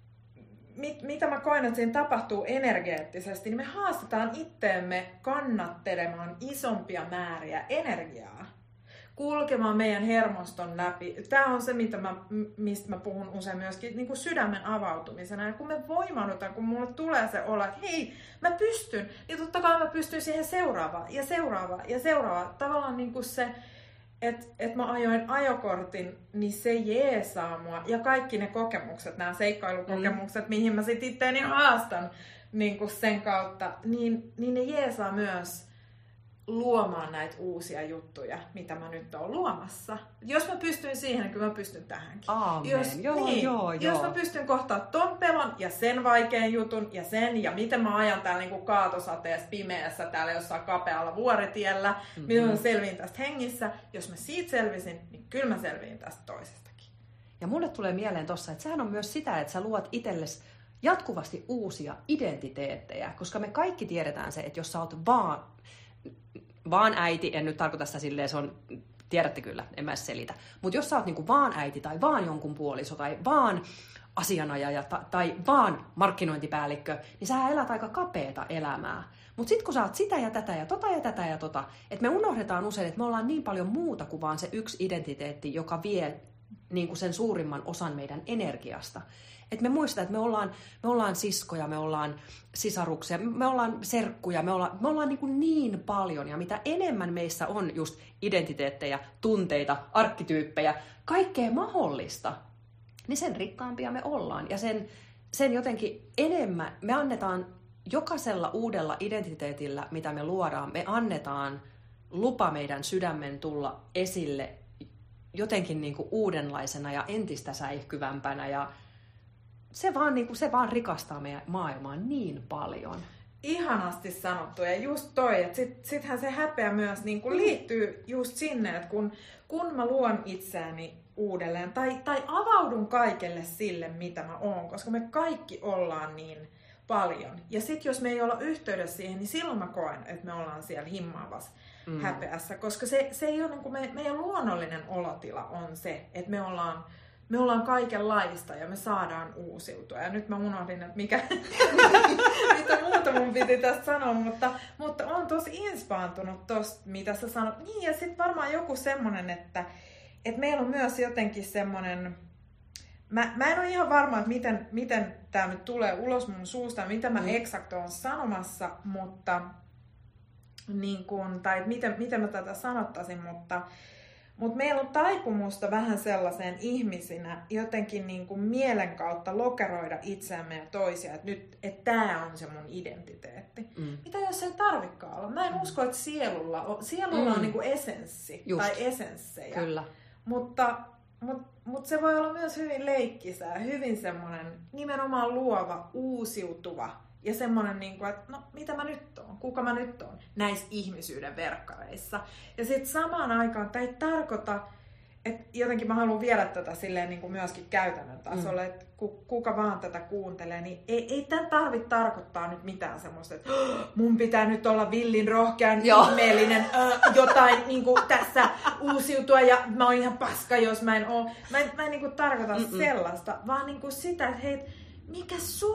mitä mä koen, että siinä tapahtuu energeettisesti, niin me haastetaan itteemme kannattelemaan isompia määriä energiaa, kulkemaan meidän hermoston läpi. Tämä on se, mistä mä puhun usein myöskin niin kuin sydämen avautumisena. Ja kun me voimaudutaan, kun mulle tulee se olo, että hei, mä pystyn, niin totta kai mä pystyn siihen seuraavaan ja seuraavaan ja seuraavaan. Tavallaan niin kuin se, että mä ajoin ajokortin, niin se jeesaa mua. Ja kaikki ne kokemukset, nämä seikkailukokemukset, mihin mä sit itteeni haastan niin kuin sen kautta, niin ne jeesaa myös luomaan näitä uusia juttuja, mitä mä nyt oon luomassa. Jos mä pystyn siihen, niin kyllä mä pystyn tähänkin. Aamen. Jos mä pystyn kohtaamaan ton pelon ja sen vaikean jutun ja miten mä ajan täällä niin kuin kaatosateessa, pimeässä, täällä jossain kapealla vuoritiellä, miten mä selviin tästä hengissä. Jos mä siitä selvisin, niin kyllä mä selviin tästä toisestakin. Ja mulle tulee mieleen tossa, että sehän on myös sitä, että sä luot itsellesi jatkuvasti uusia identiteettejä, koska me kaikki tiedetään se, että jos sä oot vaan äiti, en nyt tarkoita sitä silleen, se on, tiedätte kyllä, en mä edes selitä. Mutta jos sä oot niinku vaan äiti tai vaan jonkun puoliso tai vaan asianajaja tai vaan markkinointipäällikkö, niin sä elät aika kapeata elämää. Mutta sitten kun sä oot sitä ja tätä ja tota ja tätä ja tota, että me unohdetaan usein, että me ollaan niin paljon muuta kuin vaan se yksi identiteetti, joka vie niinku sen suurimman osan meidän energiasta. Että me muistetaan, että me ollaan siskoja, me ollaan sisaruksia, me ollaan serkkuja, me ollaan niin paljon. Ja mitä enemmän meissä on just identiteettejä, tunteita, arkkityyppejä, kaikkea mahdollista, niin sen rikkaampia me ollaan. Ja sen jotenkin enemmän me annetaan jokaisella uudella identiteetillä, mitä me luodaan, me annetaan lupa meidän sydämen tulla esille jotenkin niin kuin uudenlaisena ja entistä säihkyvämpänä ja se vaan rikastaa meidän maailmaa niin paljon. Ihanasti sanottu. Ja just toi, että sittenhän se häpeä myös niin kuin liittyy just sinne, että kun mä luon itseäni uudelleen tai avaudun kaikelle sille, mitä mä oon, koska me kaikki ollaan niin paljon. Ja sitten jos me ei olla yhteydessä siihen, niin silloin mä koen, että me ollaan siellä himmaavassa häpeässä, koska se ei ole niin kuin meidän luonnollinen olotila on se, että me ollaan kaikenlaista ja me saadaan uusiutua. Ja nyt mä unohdin, että mitä muuta mun piti tästä sanoa, mutta on tosi inspaantunut tosta, mitä sä sanot. Niin, ja sitten varmaan joku semmonen, että meillä on myös jotenkin semmonen, mä en ole ihan varma, että miten tää nyt tulee ulos mun suusta, mitä mä eksakt oon sanomassa, mutta niin kun, tai miten mä tätä sanottaisin, mutta meillä on taipumusta vähän sellaiseen ihmisinä jotenkin niin kuin mielen kautta lokeroida itseämme ja toisia, että tämä on se mun identiteetti. Mitä jos ei tarvikaan olla? Mä en usko, että sielulla on niin kuin essenssi tai essenssejä. Kyllä. Mutta se voi olla myös hyvin leikkisää, hyvin semmoinen nimenomaan luova, uusiutuva ja semmoinen, niin kuin, että no mitä mä nyt oon, kuka mä nyt oon näissä ihmisyyden verkkareissa. Ja sitten samaan aikaan tämä ei tarkoita, jotenkin mä haluan viedä tätä silleen niin kuin myöskin käytännön tasolle, että kuka vaan tätä kuuntelee, niin ei tämän tarvitse tarkoittaa nyt mitään semmoista, että mun pitää nyt olla villin rohkean, ihmeellinen, jotain niin kuin tässä uusiutua ja mä oon ihan paska, jos mä en oo. Mä en niin kuin tarkoita sellaista, vaan niin kuin sitä, että hei, mikä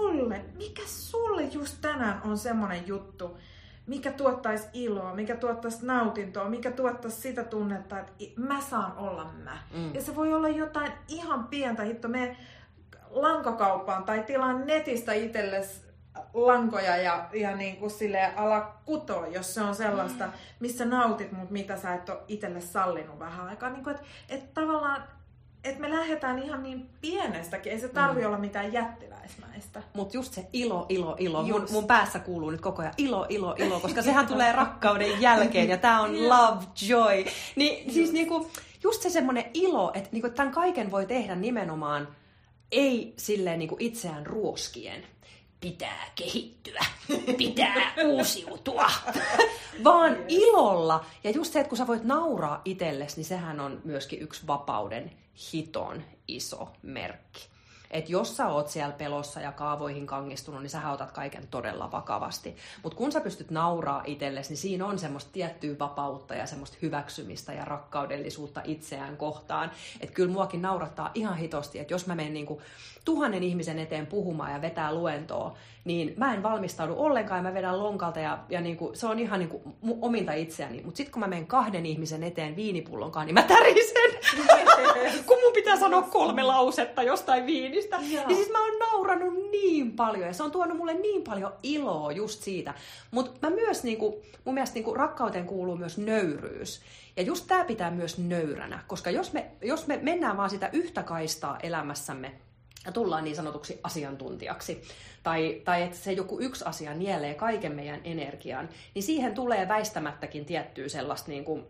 sulle just tänään on semmoinen juttu, mikä tuottaisi iloa, mikä tuottaisi nautintoa, mikä tuottaisi sitä tunnetta, että mä saan olla mä. Ja se voi olla jotain ihan pientä, hitto, mene lankakauppaan tai tilaan netistä itsellesi lankoja ja niin kuin silleen ala kutoa, jos se on sellaista, missä nautit, mutta mitä sä et ole itselle sallinut vähän aikaa. Niin kuin, että tavallaan, että me lähdetään ihan niin pienestäkin, ei se tarvitse olla mitään jättiläismäistä. Mutta just se ilo. Mun päässä kuuluu nyt koko ajan ilo, koska sehän tulee rakkauden jälkeen ja tää on love, joy. Niin siis niinku, just se semmonen ilo, että niinku, tämän kaiken voi tehdä nimenomaan ei silleen niinku itseään ruoskien. Pitää kehittyä, pitää uusiutua, vaan ilolla. Ja just se, että kun sä voit nauraa itsellesi, niin sehän on myöskin yksi vapauden hiton iso merkki. Että jos sä oot siellä pelossa ja kaavoihin kangistunut, niin sä otat kaiken todella vakavasti. Mutta kun sä pystyt nauraa itsellesi, niin siinä on semmoista tiettyä vapautta ja semmoista hyväksymistä ja rakkaudellisuutta itseään kohtaan. Että kyllä muakin naurattaa ihan hitosti, että jos mä menen niinku 1000 ihmisen eteen puhumaan ja vetää luentoa, niin mä en valmistaudu ollenkaan ja mä vedän lonkalta ja niinku, se on ihan niinku ominta itseäni. Mutta sitten kun mä menen 2 ihmisen eteen viinipullonkaan, niin mä tärisen, kun mun pitää sanoa 3 lausetta jostain viinistä. Niin siis mä oon naurannut niin paljon ja se on tuonut mulle niin paljon iloa just siitä. Mutta mä myös niinku, mun mielestä niinku rakkauteen kuuluu myös nöyryys. Ja just tää pitää myös nöyränä, koska jos me mennään vaan sitä yhtä kaistaa elämässämme, ja tullaan niin sanotuksi asiantuntijaksi, tai että se joku yksi asia nielee kaiken meidän energian, niin siihen tulee väistämättäkin tiettyä sellaista niin kuin,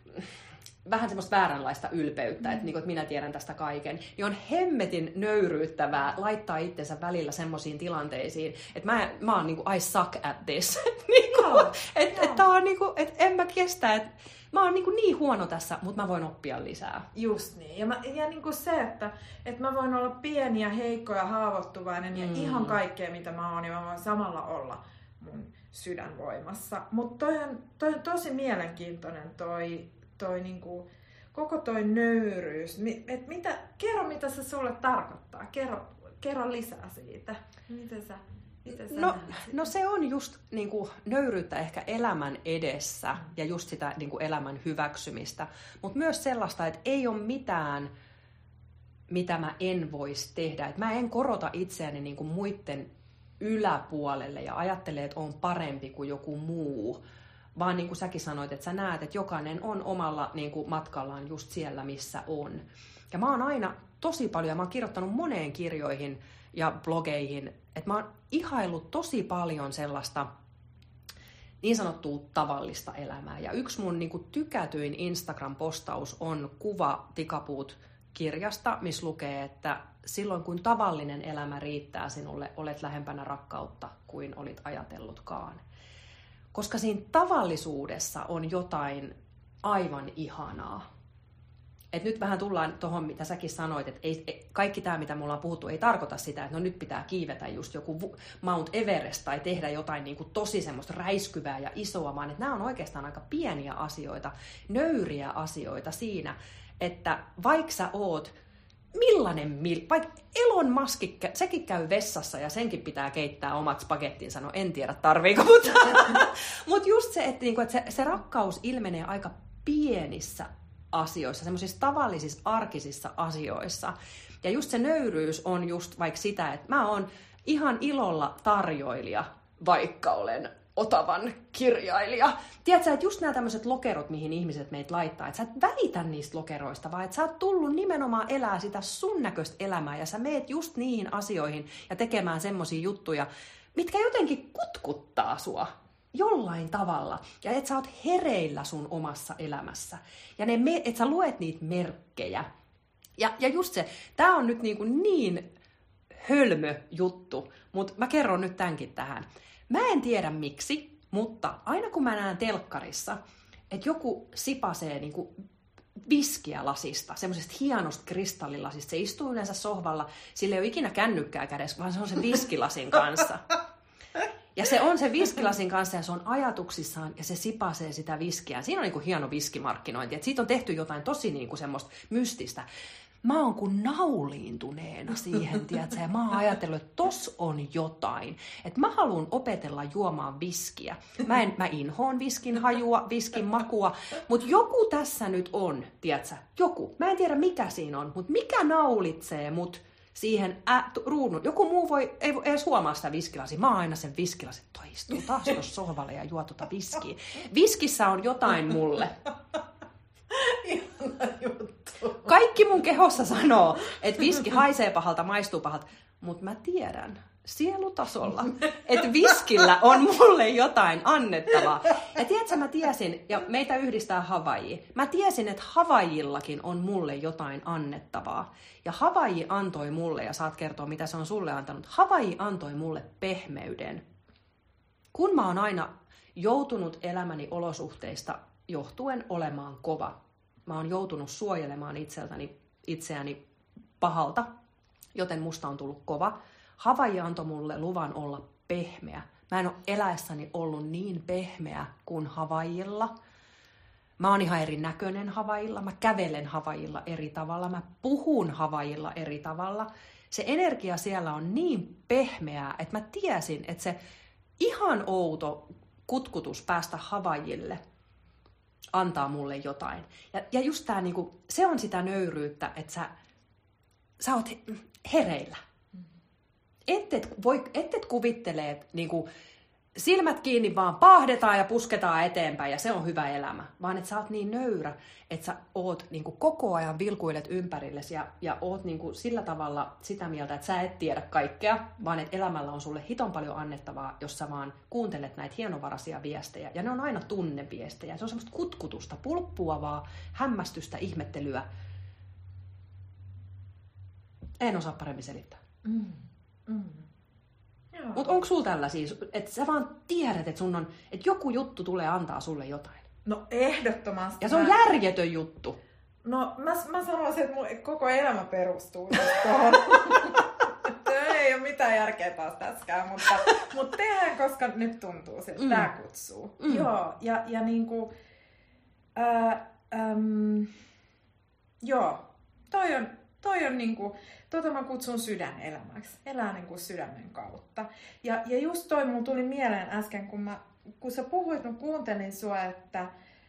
vähän semmoista vääränlaista ylpeyttä, että, niin kuin, että minä tiedän tästä kaiken. Niin on hemmetin nöyryyttävää laittaa itsensä välillä semmoisiin tilanteisiin, että mä oon niin kuin, I suck at this. Että en mä kestä, että mä oon niin huono tässä, mutta mä voin oppia lisää. Just niin. Ja niin kuin se, että mä voin olla pieni ja heikko ja haavoittuvainen ja ihan kaikkea, mitä mä oon, ja mä voin samalla olla mun sydänvoimassa. Mutta toi on tosi mielenkiintoinen toi niinku, koko toi nöyryys. Kerro, mitä se sulle tarkoittaa. Kerro lisää siitä. Miten sä No se on just niinku nöyryyttä ehkä elämän edessä ja just sitä niinku elämän hyväksymistä, mutta myös sellaista, että ei ole mitään, mitä mä en voisi tehdä. Et mä en korota itseäni niinku muiden yläpuolelle ja ajattele, että on parempi kuin joku muu, vaan niin kuin säkin sanoit, että sä näet, että jokainen on omalla niinku matkallaan just siellä, missä on. Ja mä oon aina tosi paljon, mä oon kirjoittanut moneen kirjoihin ja blogeihin, että mä oon ihaillut tosi paljon sellaista niin sanottua tavallista elämää. Ja yksi mun niin kuin tykätyin Instagram-postaus on kuva Tikapuut-kirjasta, missä lukee, että silloin kun tavallinen elämä riittää sinulle, olet lähempänä rakkautta kuin olit ajatellutkaan. Koska siinä tavallisuudessa on jotain aivan ihanaa. Et nyt vähän tullaan tuohon, mitä säkin sanoit, että kaikki tämä, mitä me ollaan puhuttu, ei tarkoita sitä, että no nyt pitää kiivetä just joku Mount Everest tai tehdä jotain niin kuin tosi semmoista räiskyvää ja isoa, vaan että nämä on oikeastaan aika pieniä asioita, nöyriä asioita siinä, että vaikka sä oot vaikka Elon Musk, sekin käy vessassa ja senkin pitää keittää omat spagettinsa, no en tiedä tarviiko, mutta just se, että se rakkaus ilmenee aika pienissä asioissa, semmoisissa tavallisissa arkisissa asioissa. Ja just se nöyryys on just vaikka sitä, että mä oon ihan ilolla tarjoilija, vaikka olen Otavan kirjailija. Tiedätkö, että just nämä tämmöiset lokerot, mihin ihmiset meitä laittaa, että sä et välitä niistä lokeroista, vaan että sä oot tullut nimenomaan elää sitä sun näköistä elämää ja sä meet just niihin asioihin ja tekemään semmoisia juttuja, mitkä jotenkin kutkuttaa sua jollain tavalla. Ja että sä oot hereillä sun omassa elämässä. Ja että sä luet niitä merkkejä. Ja just se, tää on nyt niin hölmö juttu, mutta mä kerron nyt tämänkin tähän. Mä en tiedä miksi, mutta aina kun mä näen telkkarissa, että joku sipasee viskiä lasista, semmoisesta hienosta kristallilasista. Se istuu yleensä sohvalla, sillä ei ole ikinä kännykkää kädessä, vaan se on se viskilasin kanssa. Ja se on se viskilasin kanssa ja se on ajatuksissaan ja se sipasee sitä viskiä. Siinä on niin kuin hieno viskimarkkinointi, että siitä on tehty jotain tosi niin kuin semmoista mystistä. Mä oon kuin nauliintuneena siihen, tiedätkö, ja mä oon ajatellut, että tossa on jotain. Että mä haluan opetella juomaan viskiä. Mä inhoon viskin hajua, viskin makua, mutta joku tässä nyt on, tiedätkö, joku. Mä en tiedä mikä siinä on, mutta mikä naulitsee mut siihen ruudun. Joku muu ei edes huomaa sitä viskilasia. Mä oon aina sen viskilasin, toi istuu taas tuossa sohvalle ja juo tuota viskiä. Viskissä on jotain mulle. Kaikki mun kehossa sanoo, että viski haisee pahalta, maistuu pahalta, mutta mä tiedän sielutasolla, että viskillä on mulle jotain annettavaa. Ja tiedätkö, mä tiesin, ja meitä yhdistää Havaiji, mä tiesin, että Havaijillakin on mulle jotain annettavaa. Ja Havaiji antoi mulle, ja saat kertoa, mitä se on sulle antanut, Havaiji antoi mulle pehmeyden. Kun mä oon aina joutunut elämäni olosuhteista johtuen olemaan kova, mä oon joutunut suojelemaan itseäni pahalta, joten musta on tullut kova. Havaiji antoi mulle luvan olla pehmeä. Mä en ole eläessäni ollut niin pehmeä kuin Havaijilla. Mä oon ihan erinäköinen Havaijilla. Mä kävelen Havaijilla eri tavalla. Mä puhun Havaijilla eri tavalla. Se energia siellä on niin pehmeää, että mä tiesin, että se ihan outo kutkutus päästä Havaijille antaa mulle jotain. Ja just tää niinku, se on sitä nöyryyttä, että sä oot hereillä. Ettet kuvittele, että niinku, silmät kiinni vaan paahdetaan ja pusketaan eteenpäin ja se on hyvä elämä. Vaan että sä oot niin nöyrä, että sä oot niinku koko ajan vilkuilet ympärillesi ja oot niinku sillä tavalla sitä mieltä, että sä et tiedä kaikkea, vaan että elämällä on sulle hiton paljon annettavaa, jos sä vaan kuuntelet näitä hienovaraisia viestejä. Ja ne on aina tunneviestejä. Se on semmoista kutkutusta, pulppuavaa, hämmästystä, ihmettelyä. En osaa paremmin selittää. Mutta onko sulla tällaisia, että sä vaan tiedät, että että joku juttu tulee antaa sulle jotain? No ehdottomasti. Ja se on järjetön juttu. No mä sanoisin, että mun koko elämä perustuu tuohon. Ei ole mitään järkeä taas tässäkään, mutta tehdään, koska nyt tuntuu siltä, että tää kutsuu. Joo, ja niinku... joo, toi on niinku... mä kutsun sydänelämäksi. Elää niin kuin sydämen kautta. Ja just toi mun tuli mieleen äsken, kun sä puhuit, mä kuuntelin sua, että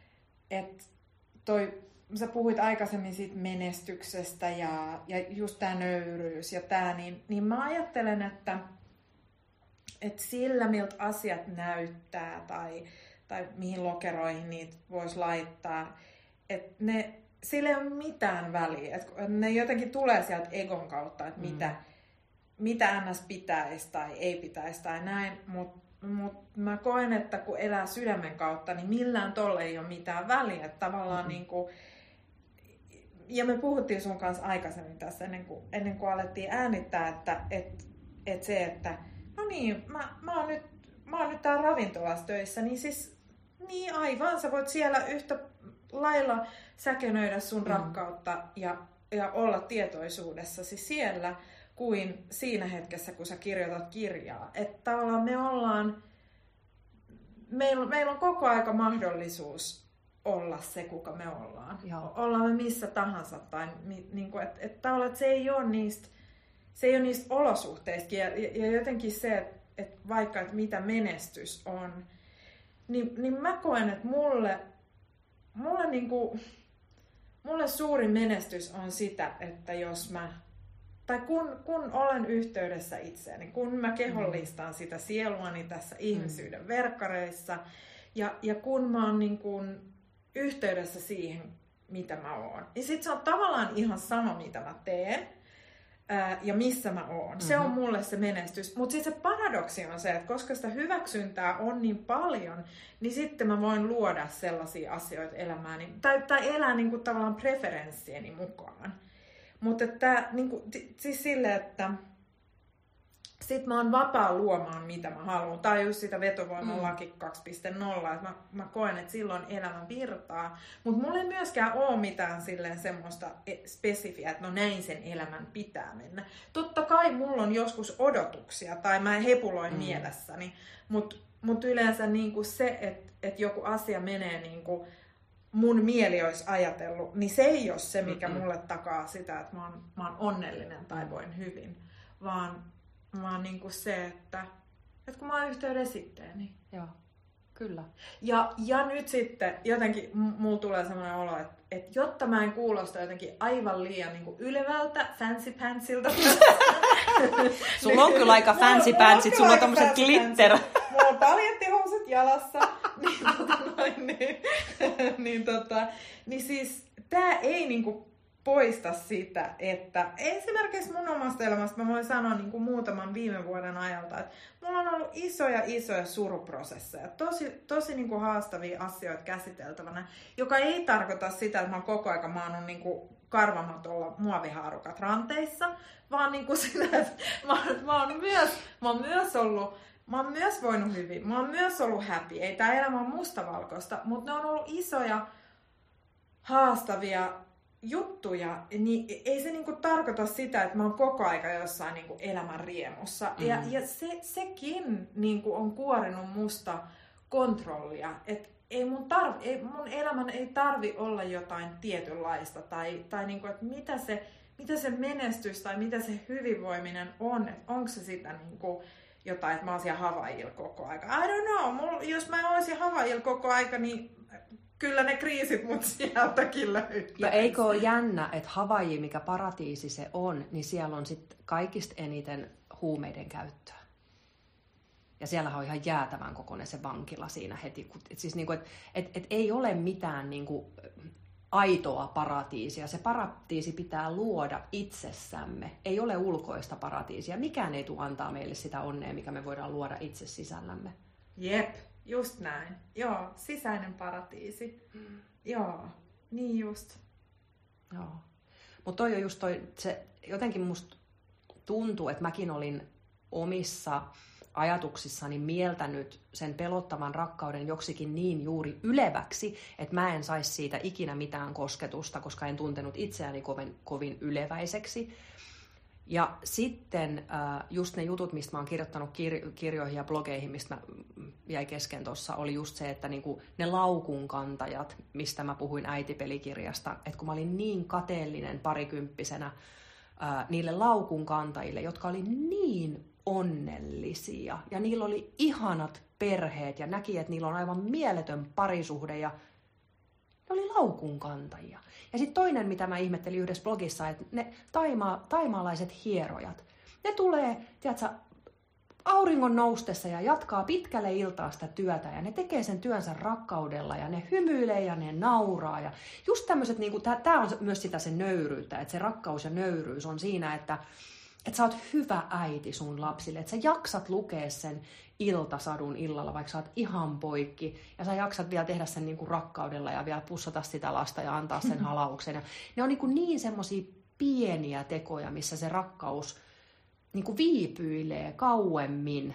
sä puhuit aikaisemmin siitä menestyksestä ja just tää nöyryys ja tää, niin mä ajattelen, että sillä miltä asiat näyttää tai mihin lokeroihin niitä voisi laittaa, että sillä ei ole mitään väliä. Että ne jotenkin tulee sieltä egon kautta, että mitä ns pitäisi tai ei pitäisi tai näin. Mutta mä koen, että kun elää sydämen kautta, niin millään tolle ei ole mitään väliä. Että tavallaan niinku, ja me puhuttiin sun kanssa aikaisemmin tässä ennen kuin alettiin äänittää, että no niin, mä oon nyt täällä ravintolassa töissä, niin siis niin aivan, sä voit siellä yhtä lailla säkenöidä sun rakkautta ja olla tietoisuudessasi siellä kuin siinä hetkessä, kun sä kirjoitat kirjaa. Että tavallaan meillä on koko aika mahdollisuus olla se, kuka me ollaan. Joo. Ollaan me missä tahansa. Tai, niin kuin, että se ei ole niistä olosuhteista. Ja jotenkin se, että vaikka että mitä menestys on, niin mä koen, että mulle suuri menestys on sitä, että jos kun olen yhteydessä itseäni, kun mä kehollistan sitä sieluani tässä ihmisyyden verkkareissa ja kun mä oon niin kuin yhteydessä siihen, mitä mä oon, niin sit se on tavallaan ihan sama, mitä mä teen ja missä mä oon. Se on mulle se menestys. Mutta sitten se paradoksi on se, että koska sitä hyväksyntää on niin paljon, niin sitten mä voin luoda sellaisia asioita elämääni, tai elää niinku tavallaan preferenssieni mukaan. Mutta niinku, siis silleen, että sit mä oon vapaa luomaan, mitä mä haluan. Tää on just sitä vetovoiman laki 2.0, että mä koen, että silloin elämä virtaa. Mutta mulla ei myöskään ole mitään silleen semmoista spesifiä, että no näin sen elämän pitää mennä. Totta kai mulla on joskus odotuksia, tai mä hepuloin mielessäni, mutta yleensä niinku se, että joku asia menee niinku mun mieli olisi ajatellut, niin se ei ole se, mikä mulle takaa sitä, että mä oon onnellinen tai voin hyvin. Vaan niinku se, että kun mä oon yhteydessä itteeni. Joo, kyllä. Ja nyt sitten jotenkin mulla tulee sellainen olo, että jotta mä en kuulosta jotenkin aivan liian niinku ylevältä, fancy pantsilta. Sulla on kyllä aika fancy pantsit, sulla on tommoset glitter. Mulla on paljettihousut jalassa. Niin siis tää ei niinku poista sitä, että esimerkiksi mun omasta elämästä mä voin sanoa niinku muutaman viime vuoden ajalta, että mulla on ollut isoja suruprosesseja, tosi niinku haastavia asioita käsiteltävänä, joka ei tarkoita sitä, että mä oon koko ajan maannut niinku karvamatolla muovihaarukat ranteissa, vaan niinku sitä, että mä oon myös voinut hyvin, mä oon myös ollut happy, ei tää elämä ole mustavalkoista, mutta ne on ollut isoja haastavia juttuja, niin ei se niinku tarkoita sitä, että mä oon koko aika jossain niinku elämän riemussa. Ja sekin niinku on kuorinut musta kontrollia, että ei mun elämän ei tarvi olla jotain tietynlaista, tai niinku, että mitä se menestys tai mitä se hyvinvoiminen on, että onko se sitä niinku jotain, että mä oon siellä Havaijilla koko aika. I don't know, jos mä oisin Havaijilla koko aika, niin kyllä ne kriisit mut sieltäkin löytää. Ja eikö ole jännä, että Havaiji, mikä paratiisi se on, niin siellä on sitten kaikista eniten huumeiden käyttöä. Ja siellähän on ihan jäätävän kokoinen se vankila siinä heti. Siis niinku, et ei ole mitään niinku aitoa paratiisia. Se paratiisi pitää luoda itsessämme. Ei ole ulkoista paratiisia. Mikään ei tule antaa meille sitä onnea, mikä me voidaan luoda itse sisällämme. Jep, just näin. Joo, sisäinen paratiisi. Joo, niin just. Joo. Mutta toi on just se jotenkin musta tuntuu, että mäkin olin omissa ajatuksissani mieltänyt sen pelottavan rakkauden joksikin niin juuri yleväksi, että mä en saisi siitä ikinä mitään kosketusta, koska en tuntenut itseäni kovin yleväiseksi. Ja sitten just ne jutut, mistä mä oon kirjoittanut kirjoihin ja blogeihin, mistä mä jäi kesken tuossa, oli just se, että niinku ne laukunkantajat, mistä mä puhuin äitipelikirjasta, että kun mä olin niin kateellinen parikymppisenä niille laukunkantajille, jotka oli niin onnellisia ja niillä oli ihanat perheet ja näki, että niillä on aivan mieletön parisuhde ja ne oli laukunkantajia. Ja sitten toinen, mitä mä ihmettelin yhdessä blogissa, että ne taimaalaiset hierojat, ne tulee, tiedätkö, auringon noustessa ja jatkaa pitkälle iltaa sitä työtä ja ne tekee sen työnsä rakkaudella ja ne hymyilee ja ne nauraa. Ja just tämmöiset, niin tämä on myös sitä se nöyryyttä, että se rakkaus ja nöyryys on siinä, että sä oot hyvä äiti sun lapsille, että sä jaksat lukea sen iltasadun illalla, vaikka sä oot ihan poikki, ja sä jaksat vielä tehdä sen niin kuin rakkaudella ja vielä pussata sitä lasta ja antaa sen halauksen. Ja ne on niin semmosia pieniä tekoja, missä se rakkaus niin kuin viipyilee kauemmin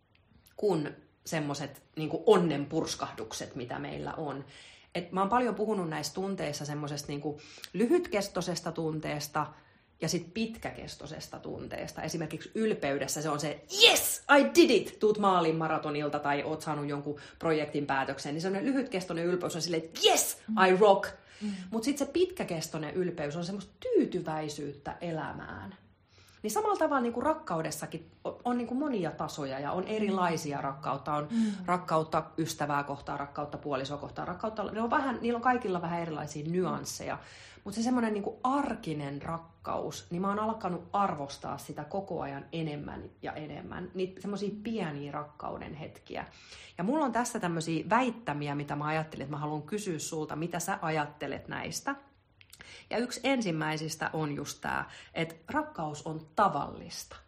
kuin semmoiset niin kuin onnenpurskahdukset, mitä meillä on. Et mä oon paljon puhunut näissä tunteissa semmoisesta niin kuin lyhytkestoisesta tunteesta, ja sitten pitkäkestoisesta tunteesta. Esimerkiksi ylpeydessä se on se, yes, I did it! Tuut maaliin maratonilta tai oot saanut jonkun projektin päätöksen. Niin se on lyhytkestoinen ylpeys on silleen, että yes, I rock! Mutta sitten se pitkäkestoinen ylpeys on semmoista tyytyväisyyttä elämään. Niin samalla tavalla niin kuin rakkaudessakin on niin kuin monia tasoja ja on erilaisia rakkautta. On rakkautta ystävää kohtaan, rakkautta puolisoa kohtaan, rakkautta. Niillä on kaikilla vähän erilaisia nyansseja. Mutta se semmoinen niin kuin arkinen rakkaus, niin mä oon alkanut arvostaa sitä koko ajan enemmän ja enemmän. Niitä semmoisia pieniä rakkauden hetkiä. Ja mulla on tässä tämmöisiä väittämiä, mitä mä ajattelin, että mä haluan kysyä sulta, mitä sä ajattelet näistä. Ja yksi ensimmäisistä on just tää, että rakkaus on tavallista.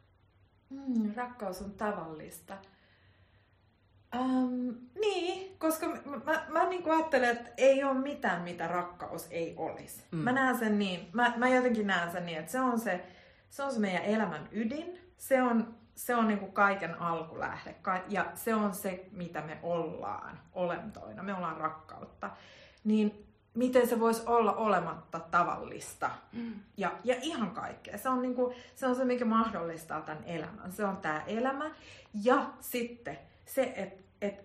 Rakkaus on tavallista. Niin, koska mä niin kuin ajattelen, että ei ole mitään, mitä rakkaus ei olisi. Mä näen sen niin, mä jotenkin näen sen niin, että se on se meidän elämän ydin. se on niin kuin kaiken alkulähde. Ja se on se, mitä me ollaan olentoina. Me ollaan rakkautta. Niin miten se voisi olla olematta tavallista ja ihan kaikkea. Se on, se on se, mikä mahdollistaa tämän elämän. Se on tämä elämä. Ja sitten se, että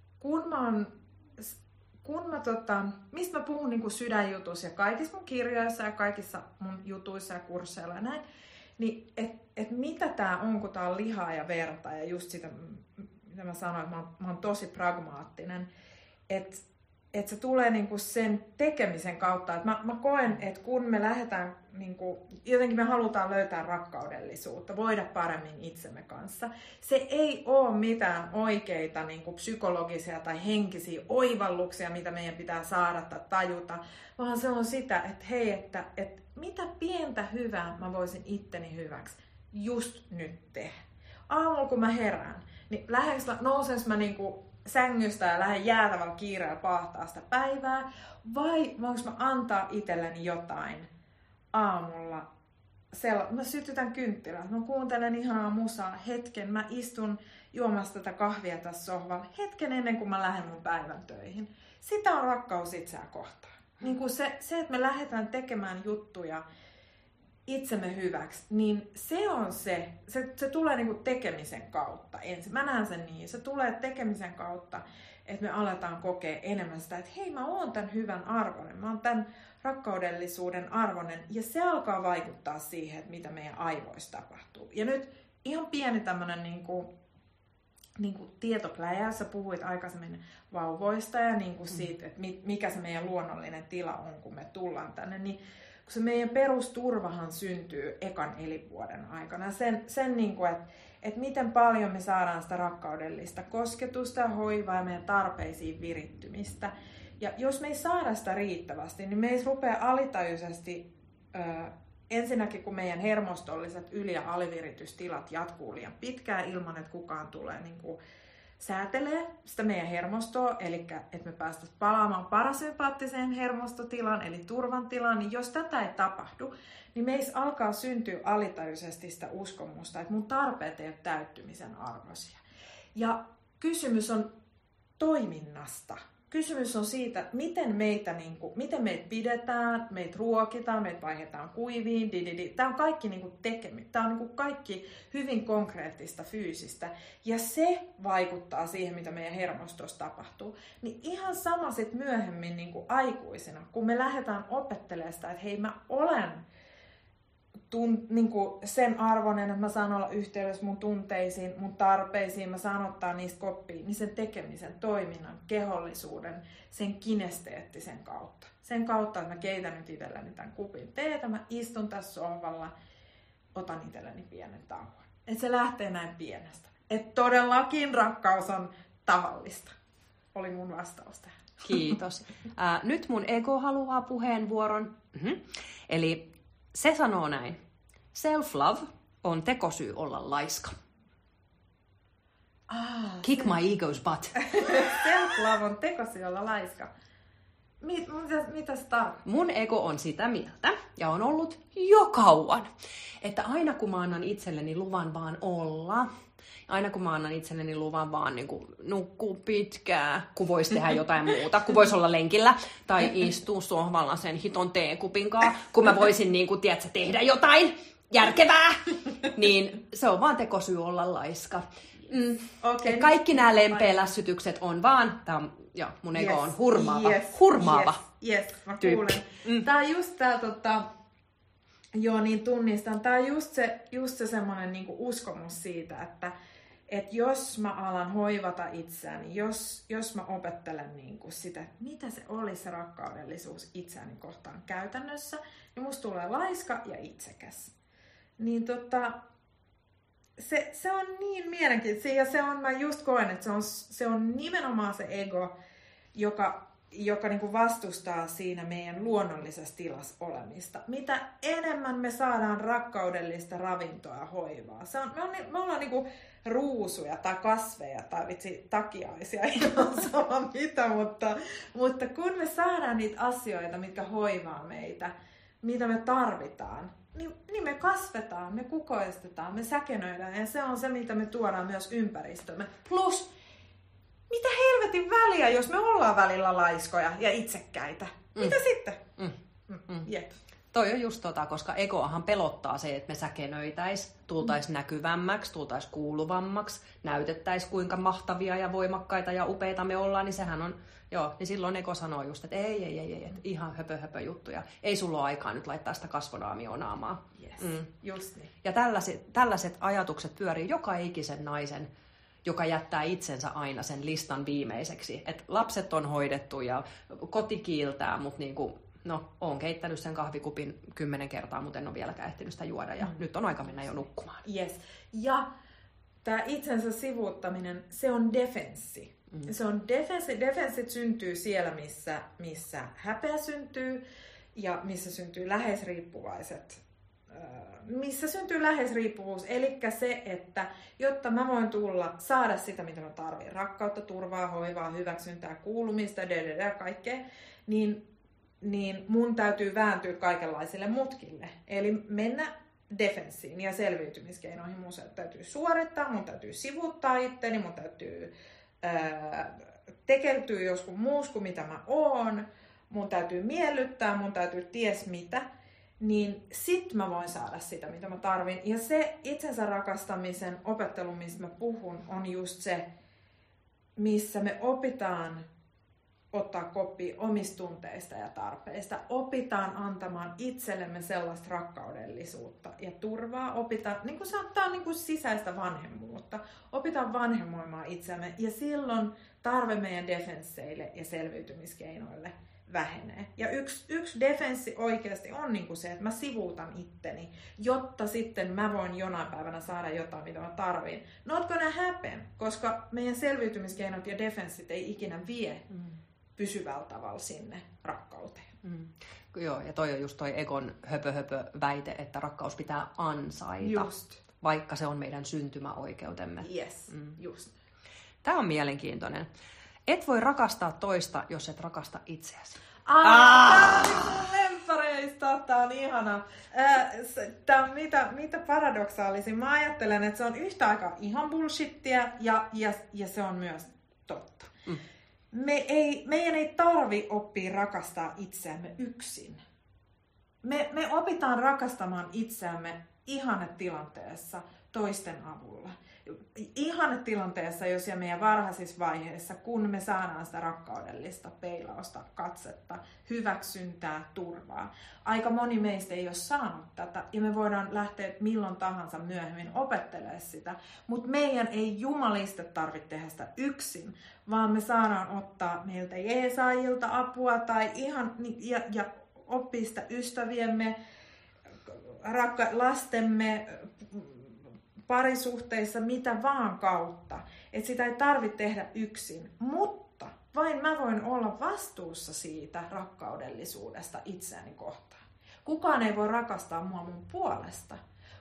mistä mä puhun niin kuin sydänjutussa ja kaikissa mun kirjoissa ja kaikissa mun jutuissa ja kursseilla ja näin, niin että mitä tää on, kun tää on lihaa ja verta ja just sitä, mitä mä sanoin, että mä oon tosi pragmaattinen, että se tulee niinku sen tekemisen kautta. Että mä koen, että kun me lähdetään, niinku, jotenkin me halutaan löytää rakkaudellisuutta, voida paremmin itsemme kanssa. Se ei ole mitään oikeita niinku, psykologisia tai henkisiä oivalluksia, mitä meidän pitää saada tai tajuta, vaan se on sitä, että hei, että mitä pientä hyvää mä voisin itteni hyväksi just nyt tehdä. Aamulla kun mä herään, niin nousens mä niinku sängystä ja lähden jäätävällä kiireellä paahtaa sitä päivää, vai voinko mä antaa itselleni jotain aamulla? Mä sytytän kynttilää, mä kuuntelen ihanaa musaa hetken, mä istun juomassa tätä kahvia tässä sohvalla hetken ennen kuin mä lähden mun päivän töihin. Sitä on rakkaus itseään kohtaan. Niin kuin se, että me lähdetään tekemään juttuja itsemme hyväksi, niin se on se tulee niinku tekemisen kautta ensin. Mä näen sen niin, se tulee tekemisen kautta, että me aletaan kokea enemmän sitä, että hei, mä oon tämän hyvän arvoinen, mä oon tämän rakkaudellisuuden arvoinen, ja se alkaa vaikuttaa siihen, että mitä meidän aivoissa tapahtuu. Ja nyt ihan pieni tämmönen niinku tietopläjä, sä puhuit aikaisemmin vauvoista ja niinku siitä, että mikä se meidän luonnollinen tila on, kun me tullaan tänne, niin kun se meidän perusturvahan syntyy ekan elinvuoden aikana. Sen niin kuin, että miten paljon me saadaan sitä rakkaudellista kosketusta ja hoivaa ja meidän tarpeisiin virittymistä. Ja jos me ei saada sitä riittävästi, niin meissä rupeaa alitajuisesti, ensinnäkin kun meidän hermostolliset yli- ja aliviritystilat jatkuu liian pitkään ilman, että kukaan tulee niin kuin säätelee sitä meidän hermostoa, eli että me päästäisiin palaamaan parasympaattiseen hermostotilaan, eli turvan tilaan, niin jos tätä ei tapahdu, niin meissä alkaa syntyä alitajuisesti sitä uskomusta, että mun tarpeet ei ole täyttymisen arvoisia. Ja kysymys on toiminnasta. Kysymys on siitä, miten meitä pidetään, meitä ruokitaan, meitä vaihdetaan kuiviin, Tämä on kaikki Tämä on kaikki hyvin konkreettista, fyysistä. Ja se vaikuttaa siihen, mitä meidän hermostossa tapahtuu. Niin ihan sama sitten myöhemmin aikuisena, kun me lähdetään opettelemaan sitä, että hei, mä olen sen arvoinen, että mä saan olla yhteydessä mun tunteisiin, mun tarpeisiin, mä saan ottaa niistä koppiin, niin sen tekemisen, toiminnan, kehollisuuden, sen kinesteettisen kautta. Sen kautta, että mä keitän nyt itselleni tämän kupin teetä, mä istun tässä sohvalla, otan itselleni pienen tauon. Että se lähtee näin pienestä. Että todellakin rakkaus on tavallista. Oli mun vastaus tähän. Kiitos. Nyt mun ego haluaa puheenvuoron. Eli se sanoo näin. Self-love on tekosyy olla laiska. Kick my ego's butt. Self-love on tekosyy olla laiska. Mitä se tarkoittaa? Mun ego on sitä mieltä, ja on ollut jo kauan, että aina kun mä annan itselleni luvan vaan olla, aina kun mä annan itselleni luvan vaan nukkuu pitkään, kun vois tehdä jotain muuta, kun vois olla lenkillä tai istua sohvalla sen hiton teekupin kanssa, kun mä voisin tehdä jotain järkevää, niin se on vaan tekosyy olla laiska. Okay, kaikki nämä lempeälässytykset on vaan, mun ego on hurmaava yes, mä kuulen. Tää on just niin tunnistan, tää on just se semmonen uskomus siitä, että jos mä alan hoivata itseäni, jos mä opettelen sitä, että mitä se olisi se rakkaudellisuus itseäni kohtaan käytännössä, niin musta tulee laiska ja itsekäs. Niin se on niin mielenkiintoista, ja mä just koen, että se on nimenomaan se ego, joka vastustaa siinä meidän luonnollisessa tilassa olemista. Mitä enemmän me saadaan rakkaudellista ravintoa ja hoivaa. Me ollaan ruusuja tai kasveja tai takiaisia, ihan sama mitä, mutta kun me saadaan niitä asioita, mitkä hoivaa meitä, mitä me tarvitaan, niin me kasvetaan, me kukoistetaan, me säkenöidään ja se on se, mitä me tuodaan myös ympäristömme. Plus, mitä helvetin väliä, jos me ollaan välillä laiskoja ja itsekkäitä? Mitä sitten? Jep. Toi on just koska egoahan pelottaa se, että me säkenöitäis, tultais näkyvämmäksi, tultais kuuluvammaksi, näytettäis kuinka mahtavia ja voimakkaita ja upeita me ollaan, niin sehän on, niin silloin ego sanoo just, että ei, että ihan höpö juttuja. Ei sulla ole aikaa nyt laittaa sitä kasvonaamionaamaa. Yes. Just niin. Ja tällaiset ajatukset pyörii joka ikisen naisen, joka jättää itsensä aina sen listan viimeiseksi. Että lapset on hoidettu ja koti kiiltää, mutta oon keittänyt sen kahvikupin 10 kertaa, mutta en ole vieläkään ehtinyt sitä juoda ja nyt on aika mennä jo nukkumaan. Yes. Ja tämä itsensä sivuuttaminen, se on defenssi. Se on defenssi. Defenssit syntyy siellä, missä häpeä syntyy ja missä syntyy läheisriippuvuus. Eli se, että jotta mä voin saada sitä, mitä mä tarvitsen, rakkautta, turvaa, hoivaa, hyväksyntää, kuulumista, kaikkea, niin mun täytyy vääntyä kaikenlaisille mutkille. Eli mennä defenssiin ja selviytymiskeinoihin. Mun täytyy suorittaa, mun täytyy sivuuttaa itteni, mun täytyy tekeltyä joskus muus kuin mitä mä oon, mun täytyy miellyttää, mun täytyy ties mitä, niin sit mä voin saada sitä, mitä mä tarvin. Ja se itsensä rakastamisen opettelu, mistä mä puhun, on just se, missä me opitaan ottaa koppia omista tunteista ja tarpeista. Opitaan antamaan itsellemme sellaista rakkaudellisuutta ja turvaa. Opitaan, tämä on sisäistä vanhemmuutta. Opitaan vanhemmoimaan itseämme ja silloin tarve meidän defensseille ja selviytymiskeinoille vähenee. Ja yksi defenssi oikeasti on se, että mä sivuutan itteni, jotta sitten mä voin jonain päivänä saada jotain, mitä mä tarviin. Not gonna happen, koska meidän selviytymiskeinot ja defenssit ei ikinä vie pysyvällä tavalla sinne rakkauteen. Joo, ja toi on just toi egon höpö-väite, että rakkaus pitää ansaita, just. Vaikka se on meidän syntymäoikeutemme. Yes, just. Tämä on mielenkiintoinen. Et voi rakastaa toista, jos et rakasta itseäsi. Tämä on lemppareista, tämä on ihana. Tämä on mitä paradoksaalisin. Mä ajattelen, että se on yhtä aikaa ihan bullshittia ja se on myös totta. Meidän ei tarvi oppia rakastaa itseämme yksin. Me opitaan rakastamaan itseämme ihannetilanteessa toisten avulla. Ihannetilanteessa, jos ja meidän varhaisissa vaiheissa, kun me saadaan sitä rakkaudellista peilausta, katsetta, hyväksyntää, turvaa. Aika moni meistä ei ole saanut tätä ja me voidaan lähteä milloin tahansa myöhemmin opettelemaan sitä. Mutta meidän ei jumaliste tarvitse tehdä sitä yksin, vaan me saadaan ottaa meiltä jeesaajilta apua tai ja oppia sitä ystäviemme, lastemme, parisuhteissa, mitä vaan kautta. Että sitä ei tarvitse tehdä yksin, mutta vain mä voin olla vastuussa siitä rakkaudellisuudesta itseäni kohtaan. Kukaan ei voi rakastaa mua mun puolesta.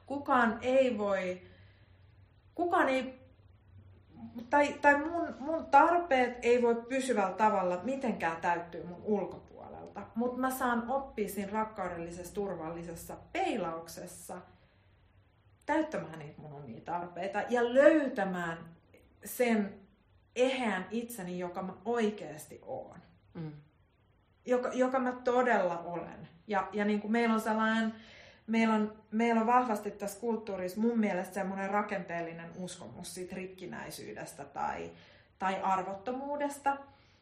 Mun tarpeet ei voi pysyvällä tavalla mitenkään täyttyä mun ulkopuolelta. Mutta mä saan oppia siinä rakkaudellisessa, turvallisessa peilauksessa täyttämään niitä mun omia tarpeita ja löytämään sen eheän itseni, joka mä oikeasti oon. Joka mä todella olen. Ja niin kuin meillä on sellainen, meillä on vahvasti tässä kulttuurissa mun mielestä semmoinen rakenteellinen uskomus siitä rikkinäisyydestä tai arvottomuudesta.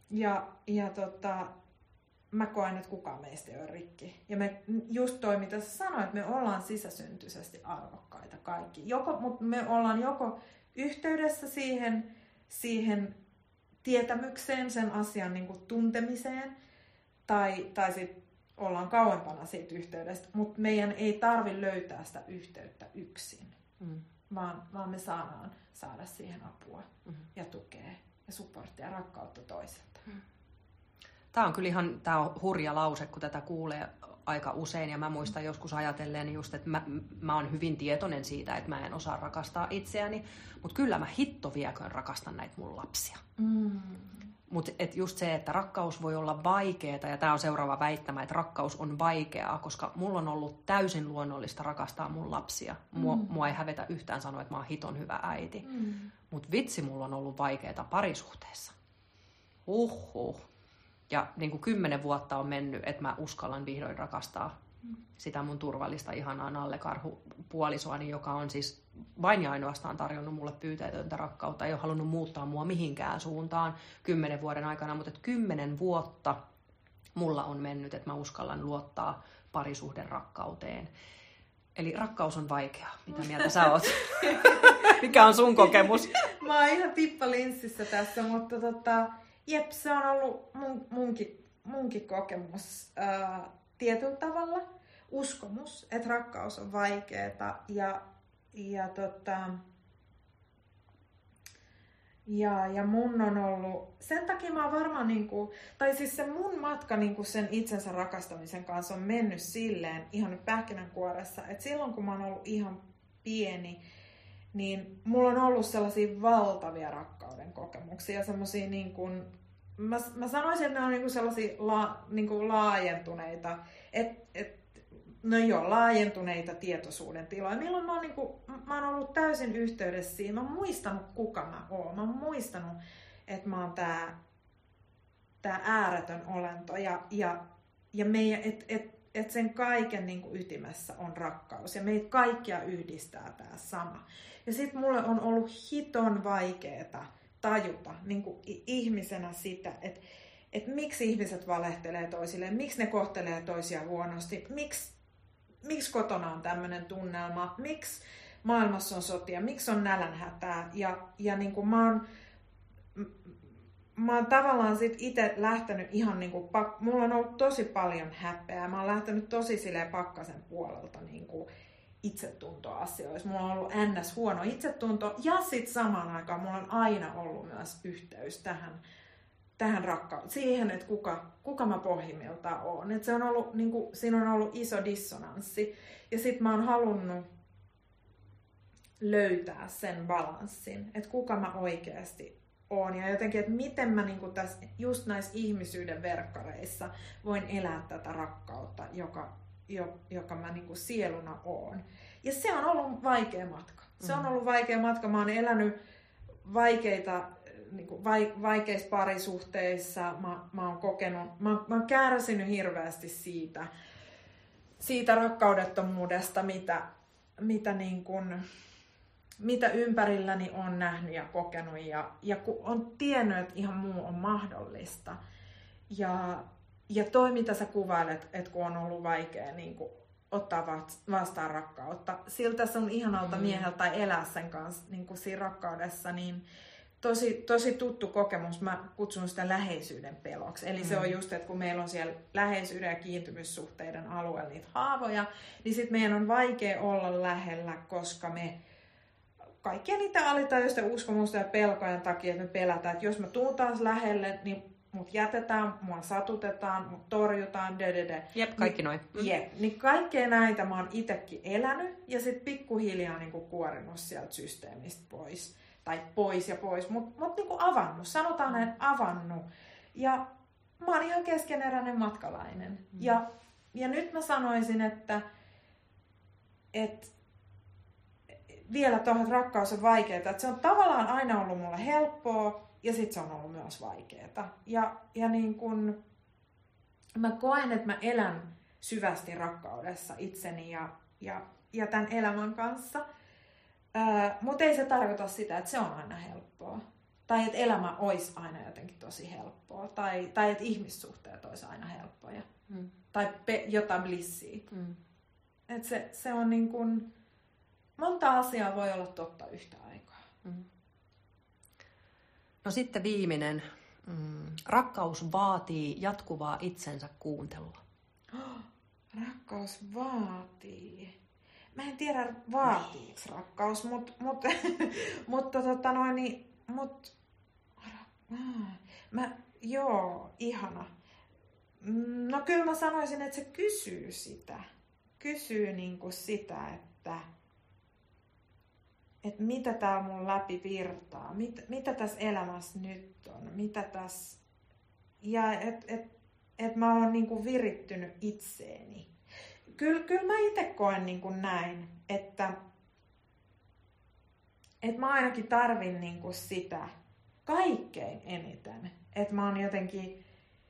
Mä koen, että kukaan meistä ei ole rikki. Ja me just toi, mitä sä sanoit, että me ollaan sisäsyntyisesti arvokkaita kaikki. Mutta me ollaan joko yhteydessä siihen tietämykseen, sen asian niin kuin tuntemiseen, tai sit ollaan kauempana siitä yhteydestä. Mutta meidän ei tarvitse löytää sitä yhteyttä yksin, vaan me saada siihen apua ja tukea ja supporttia ja rakkautta toisilta. Tämä on kyllä ihan hurja lause, kun tätä kuulee aika usein. Ja mä muistan joskus ajatelleen just, että mä oon hyvin tietoinen siitä, että mä en osaa rakastaa itseäni. Mutta kyllä mä hitto vieköön rakastan näitä mun lapsia. Mutta just se, että rakkaus voi olla vaikeaa, ja tämä on seuraava väittämä, että rakkaus on vaikeaa, koska mulla on ollut täysin luonnollista rakastaa mun lapsia. Mua ei hävetä yhtään sanoa, että mä oon hiton hyvä äiti. Mutta vitsi, mulla on ollut vaikeaa parisuhteessa. Ja niin kuin 10 vuotta on mennyt, että mä uskallan vihdoin rakastaa sitä mun turvallista, ihanaa nallekarhupuolisoani, joka on siis vain ja ainoastaan tarjonnut mulle pyyteetöntä rakkautta. Ei ole halunnut muuttaa mua mihinkään suuntaan 10 vuoden aikana, mutta 10 vuotta mulla on mennyt, että mä uskallan luottaa parisuhden rakkauteen. Eli rakkaus on vaikeaa. Mitä mieltä sä oot? Mikä on sun kokemus? Mä oon ihan tippalinssissä tässä, mutta jep, se on ollut munkin kokemus tietyllä tavalla. Uskomus, että rakkaus on vaikeeta ja mun on ollut, sen takia mä oon varmaan tai siis se mun matka sen itsensä rakastamisen kanssa on mennyt silleen ihan nyt pähkinänkuoressa, että silloin kun mä oon ollut ihan pieni, niin mulla on ollut sellaisia valtavia rakkauden kokemuksia, semmosia mä sanoisin, että ne on sellaisia laajentuneita, laajentuneita tietoisuuden tiloja. Milloin mä oon ollut täysin yhteydessä siihen. Mä oon muistanut, kuka mä oon. Mä oon muistanut, että mä oon tää ääretön olento. Ja meidän, et sen kaiken ytimessä on rakkaus. Ja meitä kaikkia yhdistää tää sama. Ja sit mulle on ollut hiton vaikeeta tajuta ihmisenä sitä, että miksi ihmiset valehtelee toisilleen, miksi ne kohtelee toisia huonosti, miksi kotona on tämmöinen tunnelma, miksi maailmassa on sotia, miksi on nälänhätää. Ja mä oon tavallaan sit itse lähtenyt ihan mulla on ollut tosi paljon häpeää. Mä oon lähtenyt tosi silleen pakkasen puolelta itsetuntoasioissa. Mulla on ollut ns. Huono itsetunto ja sit samaan aikaan mulla on aina ollut myös yhteys tähän rakkauteen, siihen, että kuka mä pohjimmiltaan oon. Et se on ollut, siinä on ollut iso dissonanssi. Ja sit mä oon halunnut löytää sen balanssin, että kuka mä oikeasti oon. Ja jotenkin, että miten mä tässä, just näissä ihmisyyden verkkareissa voin elää tätä rakkautta, joka mä sieluna oon. Ja se on ollut vaikea matka. Se on ollut vaikea matka. Mä oon elänyt vaikeissa parisuhteissa. Mä oon kokenut, mä oon kärsinyt hirveästi siitä rakkaudettomuudesta, mitä ympärilläni on nähnyt ja kokenut. Ja kun on tiennyt, että ihan muu on mahdollista. Ja toi, mitä sä kuvailet, että kun on ollut vaikea ottaa vastaan rakkautta, siltä sun ihanalta mieheltä elää sen kanssa siinä rakkaudessa, niin tosi tuttu kokemus. Mä kutsun sitä läheisyyden peloksi. Eli se on just, että kun meillä on siellä läheisyyden ja kiintymyssuhteiden alueella niitä haavoja, niin sit meidän on vaikea olla lähellä, koska me kaikkia niitä alitajuisten uskomusta ja pelkojen takia, että me pelätään, että jos mä tuun taas lähelle, niin mut jätetään, mua satutetaan, mut torjutaan, Jep, kaikki noin. Jep, niin kaikkea näitä mä oon itekin elänyt ja sit pikkuhiljaa kuorinut sieltä systeemistä pois. Tai pois, mut avannut, sanotaan näin avannut. Ja mä oon ihan keskeneräinen matkalainen. Ja nyt mä sanoisin, että vielä tuohon rakkaus on vaikeaa, että se on tavallaan aina ollut mulle helppoa ja sit se on ollut myös vaikeaa. Ja mä koen, että mä elän syvästi rakkaudessa itseni ja tämän elämän kanssa. Mutta ei se tarkoita sitä, että se on aina helppoa. Tai että elämä olisi aina jotenkin tosi helppoa. Tai että ihmissuhteet olisi aina helppoja. Tai jotain blissiä. Että se on monta asiaa voi olla totta yhtä aikaa. No sitten viimeinen. Rakkaus vaatii jatkuvaa itsensä kuuntelua. Rakkaus vaatii. Mä en tiedä vaatiiko rakkaus, ihana. No kyllä mä sanoisin, että se kysyy sitä. Kysyy sitä, että mitä täällä mun läpi virtaa, mitä tässä elämässä nyt on, mitä tässä ja et mä oon niinku virittynyt itseeni. Kyllä mä itse koen niinku näin, että mä ainakin tarvin niinku sitä kaikkein eniten. Että mä oon jotenkin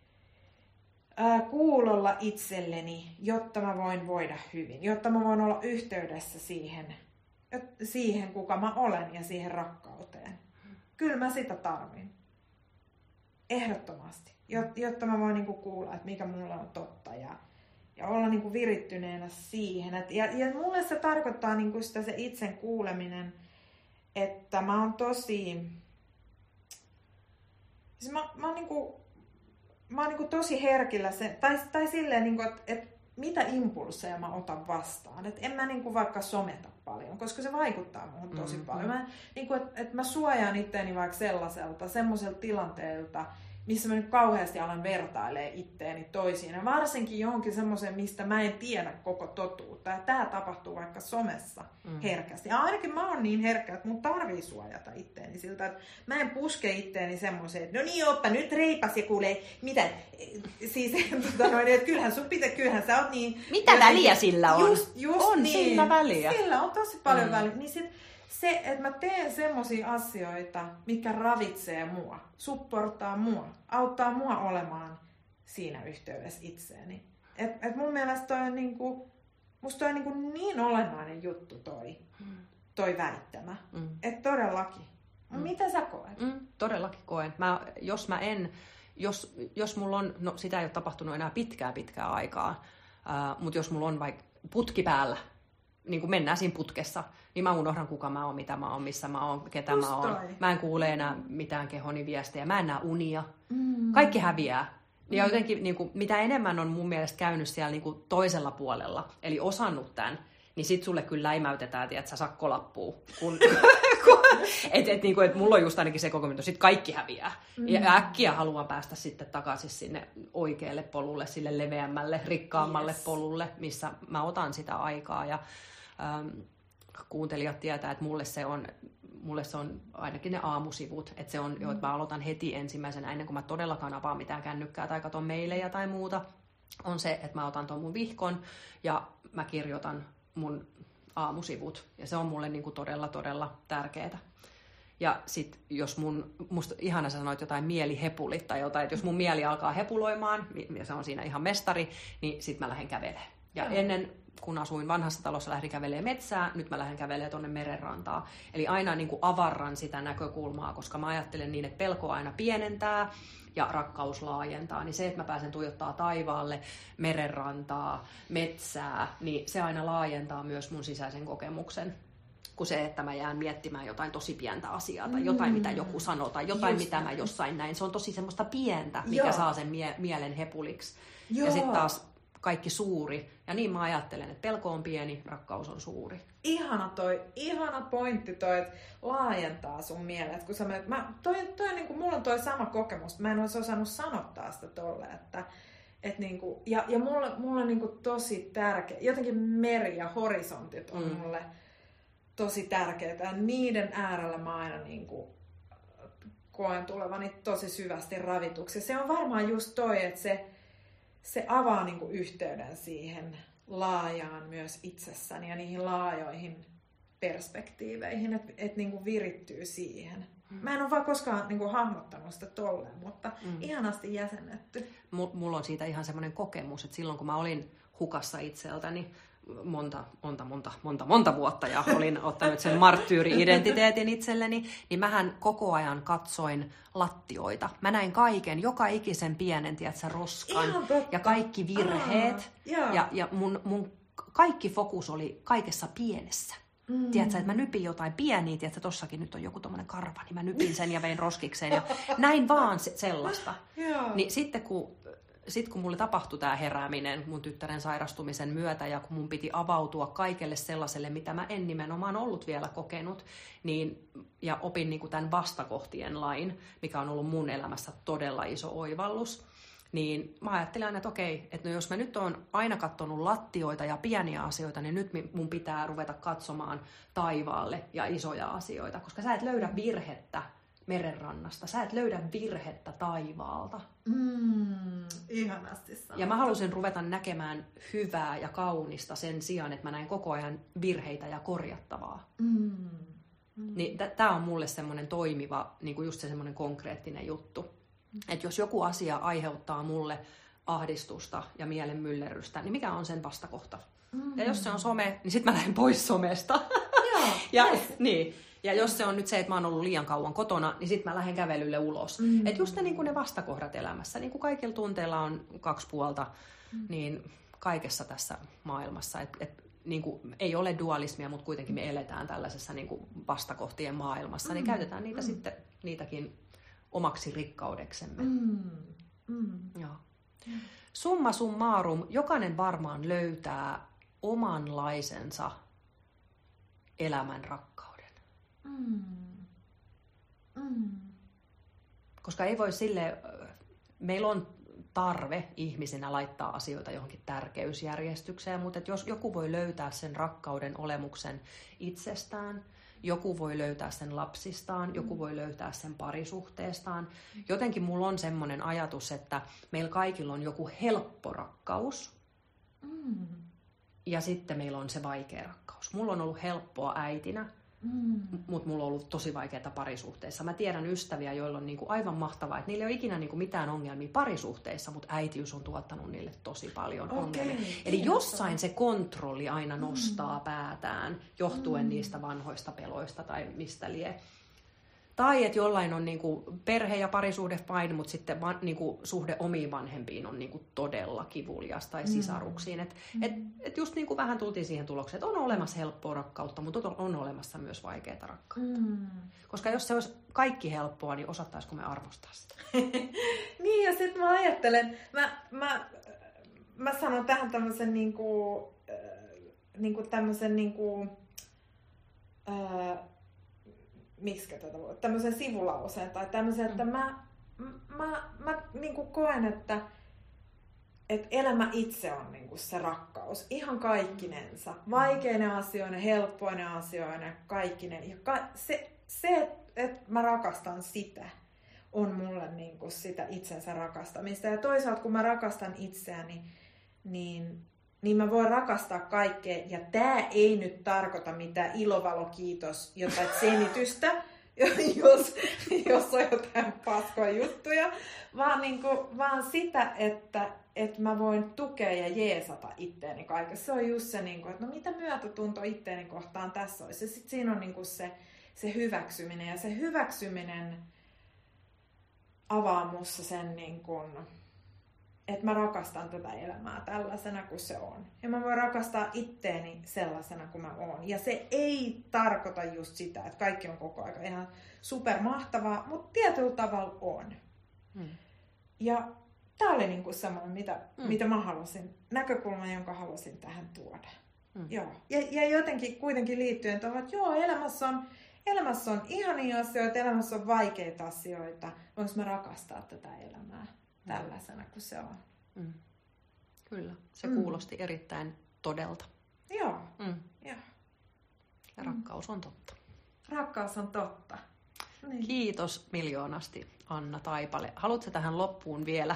kuulolla itselleni, jotta mä voin voida hyvin. Jotta mä voin olla yhteydessä siihen kuka mä olen ja siihen rakkauteen. Kyllä mä sitä tarvin. Ehdottomasti. Jotta mä voin niinku kuulla, että mikä mulle on totta ja olla niinku virittyneenä siihen. Ja mulle se tarkoittaa niinku sitä se itsen kuuleminen, että mä oon tosi... Siis mä oon niinku tosi herkillä tai silleen, niinku, että mitä impulseja mä otan vastaan. Et en mä niinku vaikka someta paljon, koska se vaikuttaa muuhun tosi paljon. Niinku, että mä suojaan itteeni vaikka semmoiselta tilanteelta, missä mä nyt kauheasti alan vertailemaan itteeni toisiin. Ja varsinkin johonkin semmoiseen, mistä mä en tiedä koko totuutta. Ja tää tapahtuu vaikka somessa herkästi. Ja ainakin mä oon niin herkkä, että mun tarvii suojata itteeni siltä, että mä en puske itteeni semmoiseen, että no niin, oppa nyt reipas ja kuulee, mitä? Siis, että kyllähän sä oot niin... Mitä väliä sillä on? Just on niin. Sillä väliä. Sillä on tosi paljon väliä. Niin sit, se, että mä teen semmosia asioita, mitkä ravitsee mua, supportaa mua, auttaa mua olemaan siinä yhteydessä itseeni. Et mun mielestä toi on musta toi on niin olennainen juttu toi väittämä. Että todellakin. Mitä sä koet? Todellakin koen. Jos mulla on, no sitä ei ole tapahtunut enää pitkää aikaa, mutta jos mulla on vaikka putki päällä, niin kuin mennään siinä putkessa, niin mä unohdan kuka mä oon, mitä mä oon, missä mä oon, ketä mä oon. Mä en kuule enää mitään kehoni viestejä, mä en näe unia. Kaikki häviää. Ja jotenkin, niin kuin, mitä enemmän on mun mielestä käynyt siellä niin kuin toisella puolella, eli osannut tämän, niin sit sulle kyllä läimäytetään, että sä sakkolappuu. Niin et mulla on just ainakin se kokemus, että sit kaikki häviää. Ja äkkiä haluan päästä sitten takaisin sinne oikealle polulle, sille leveämmälle, rikkaammalle polulle, missä mä otan sitä aikaa. Ja kuuntelijat tietää, että mulle se on ainakin ne aamusivut, että se on jo, että mä aloitan heti ensimmäisenä, ennen kuin mä todellakaan avaan mitään kännykkää tai katon mailejä tai muuta, on se, että mä otan ton mun vihkon ja mä kirjoitan mun aamusivut. Ja se on mulle niin kuin todella tärkeää. Ja sit jos musta ihana sä sanoit jotain mielihepulit tai jotain, että jos mun mieli alkaa hepuloimaan, ja se on siinä ihan mestari, niin sit mä lähden kävelemään. Ja ennen kun asuin vanhassa talossa, lähdin kävelemään metsää, nyt mä lähden kävelemään tonne merenrantaan. Eli aina niin kuin avarran sitä näkökulmaa, koska mä ajattelen niin, että pelko aina pienentää ja rakkaus laajentaa. Niin se, että mä pääsen tuijottaa taivaalle, merenrantaa, metsää, niin se aina laajentaa myös mun sisäisen kokemuksen. Kuin se, että mä jään miettimään jotain tosi pientä asiaa tai jotain, mitä joku sanoo tai jotain, mitä mä jossain näin. Se on tosi semmoista pientä, mikä saa sen mielen hepuliksi. Ja sitten taas kaikki suuri. Ja niin mä ajattelen, että pelko on pieni, rakkaus on suuri. Ihana pointti toi, että laajentaa sun mielet. Kun sä menet, mulla on toi sama kokemus, mä en olisi osannut sanottaa sitä tolle, että niinku, ja mulla on niinku tosi tärkeä, jotenkin meri ja horisontit on mulle tosi tärkeitä. Ja niiden äärellä mä aina niinku koen tulevani tosi syvästi ravituksi. Se on varmaan just toi, että se avaa niinku yhteyden siihen laajaan myös itsessäni ja niihin laajoihin perspektiiveihin, että niinku virittyy siihen. Mä en ole vaan koskaan niinku hahmottanut sitä tolleen, mutta ihanasti jäsennetty. Mulla on siitä ihan semmoinen kokemus, että silloin kun mä olin hukassa itseltäni monta vuotta ja olin ottanut sen marttyyri-identiteetin itselleni, niin mähän koko ajan katsoin lattioita. Mä näin kaiken, joka ikisen pienen, tiedätkö, roskan ja kaikki virheet. Ja mun kaikki fokus oli kaikessa pienessä. Tiedätkö, että mä nypin jotain pieniä, tiedätkö, tossakin nyt on joku tommonen karva, niin mä nypin sen ja vein roskikseen ja näin vaan sellaista. Niin sitten kun mulle tapahtui tämä herääminen mun tyttären sairastumisen myötä ja kun mun piti avautua kaikelle sellaiselle, mitä mä en nimenomaan ollut vielä kokenut, niin, ja opin niin kuin tämän vastakohtien lain, mikä on ollut mun elämässä todella iso oivallus, niin mä ajattelin aina, että okei, että no jos mä nyt oon aina katsonut lattioita ja pieniä asioita, niin nyt mun pitää ruveta katsomaan taivaalle ja isoja asioita, koska sä et löydä virhettä merenrannasta. Sä et löydä virhettä taivaalta. Ihanasti sanottu. Ja mä halusin ruveta näkemään hyvää ja kaunista sen sijaan, että mä näin koko ajan virheitä ja korjattavaa. Niin tää on mulle semmoinen toimiva, niin kuin just se semmoinen konkreettinen juttu. Että jos joku asia aiheuttaa mulle ahdistusta ja mielen myllerrystä, niin mikä on sen vastakohta? Ja jos se on some, niin sit mä lähden pois somesta. Niin. Ja jos se on nyt se, että mä oon ollut liian kauan kotona, niin sit mä lähden kävelylle ulos. Että just ne vastakohdat elämässä, niin kuin kaikilla tunteilla on 2 puolta, niin kaikessa tässä maailmassa. Niin kuin, ei ole dualismia, mutta kuitenkin me eletään tällaisessa niin kuin vastakohtien maailmassa, niin käytetään niitä sitten niitäkin omaksi rikkaudeksemme. Joo. Summa summarum, jokainen varmaan löytää omanlaisensa elämän rakkauden. Koska ei voi meillä on tarve ihmisenä laittaa asioita johonkin tärkeysjärjestykseen, mutta jos joku voi löytää sen rakkauden olemuksen itsestään, joku voi löytää sen lapsistaan, joku voi löytää sen parisuhteestaan. Jotenkin mulla on semmoinen ajatus, että meillä kaikilla on joku helppo rakkaus ja sitten meillä on se vaikea rakkaus. Mulla on ollut helppoa äitinä, mutta mulla on ollut tosi vaikeaa parisuhteessa. Mä tiedän ystäviä, joilla on niinku aivan mahtavaa, että niillä ei ole ikinä niinku mitään ongelmia parisuhteissa, mutta äitiys on tuottanut niille tosi paljon ongelmia. Eli jossain se kontrolli aina nostaa päätään, johtuen niistä vanhoista peloista tai mistä lie. Tai että jollain on niinku perhe- ja parisuhde fine, mutta sitten niinku suhde omiin vanhempiin on niinku todella kivulias tai sisaruksiin. Et just niinku vähän tultiin siihen tulokseen, että on olemassa helppoa rakkautta, mutta on olemassa myös vaikeaa rakkautta. Koska jos se olisi kaikki helppoa, niin osattaisiko me arvostaa sitä? Niin, ja sitten mä ajattelen, mä sanon tähän tämmöisen miksikä tätä voi, tämmöisen sivulauseen tai tämmöisen, että mä niinku koen, että elämä itse on niinku se rakkaus, ihan kaikkinensa, vaikeinen asioinen, helppoinen asioinen, kaikkinen. Ja se että mä rakastan sitä, on mulle niinku sitä itsensä rakastamista. Ja toisaalta kun mä rakastan itseäni, niin mä voin rakastaa kaikkea, ja tää ei nyt tarkoita mitään ilovalo kiitos jotain senitystä, jos on jotain paskoja juttuja, vaan sitä, että mä voin tukea ja jeesata itteeni kaikessa. Se on just se, että no mitä myötätunto itteeni kohtaan tässä olisi. Ja sit siinä on se hyväksyminen, ja se hyväksyminen avaa musta sen että mä rakastan tätä elämää tällaisena kuin se on. Ja mä voin rakastaa itteeni sellaisena kuin mä oon. Ja se ei tarkoita just sitä, että kaikki on koko ajan ihan supermahtavaa, mutta tietyllä tavalla on. Ja tää oli semmoinen, mitä mä halusin, näkökulma, jonka halusin tähän tuoda. Joo. Ja jotenkin kuitenkin liittyen tuohon, että joo, elämässä on ihania asioita, elämässä on vaikeita asioita. Voinko mä rakastaa tätä elämää tällaisena kuin se on? Kyllä, se kuulosti erittäin todelta. Joo. Ja rakkaus on totta. Rakkaus on totta. Niin. Kiitos miljoonasti, Anna Taipale. Haluatko tähän loppuun vielä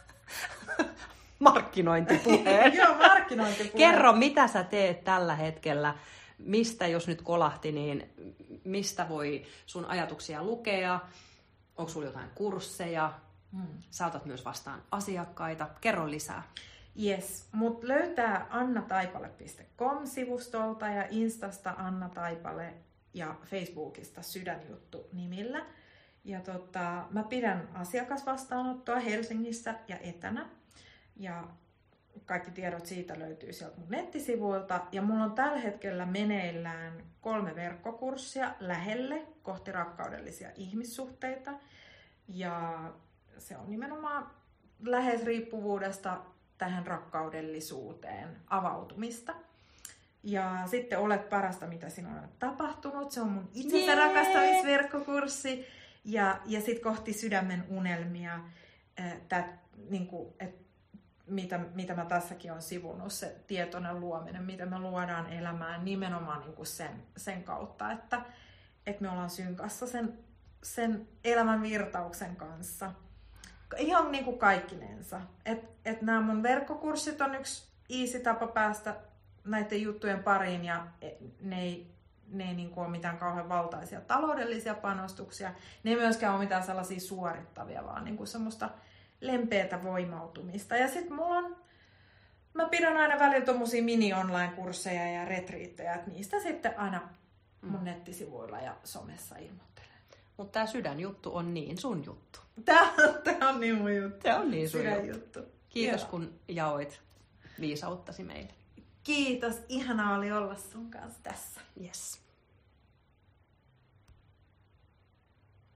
markkinointipuheen? Joo, markkinointipuheen. Kerro, mitä sä teet tällä hetkellä. Mistä, jos nyt kolahti, niin mistä voi sun ajatuksia lukea? Onko sulla jotain kursseja? Sä otat myös vastaan asiakkaita. Kerro lisää. Yes, mut löytää annataipale.com-sivustolta ja Instasta Anna Taipale ja Facebookista Sydänjuttu nimillä. Ja mä pidän asiakasvastaanottoa Helsingissä ja etänä. Ja kaikki tiedot siitä löytyy sieltä mun nettisivuilta. Ja mulla on tällä hetkellä meneillään 3 verkkokurssia lähelle kohti rakkaudellisia ihmissuhteita. Ja se on nimenomaan lähes riippuvuudesta tähän rakkaudellisuuteen avautumista. Ja sitten Olet parasta, mitä sinulle on tapahtunut. Se on mun itsensä rakastamisverkkokurssi. Ja sitten kohti sydämen unelmia, mitä mä tässäkin on sivunnut, se tietoinen luominen, mitä me luodaan elämään nimenomaan sen kautta, että me ollaan synkassa sen sen elämän virtauksen kanssa. Ihan niin kuin kaikkinensa. Et nämä mun verkkokurssit on yksi easy tapa päästä näiden juttujen pariin ja ne ei niin kuin ole mitään kauhean valtaisia taloudellisia panostuksia. Ne ei myöskään ole mitään sellaisia suorittavia, vaan niin kuin semmoista lempeätä voimautumista. Ja sit mä pidän aina välillä tommosia mini-online-kursseja ja retriittejä, että niistä sitten aina mun nettisivuilla ja somessa ilmoittelen. Mutta tää sydänjuttu on niin sun juttu. Tää on niin mun juttu. Tää on niin sun juttu. Kiitos kun jaoit viisauttasi meille. Kiitos, ihanaa oli olla sun kanssa tässä. Yes.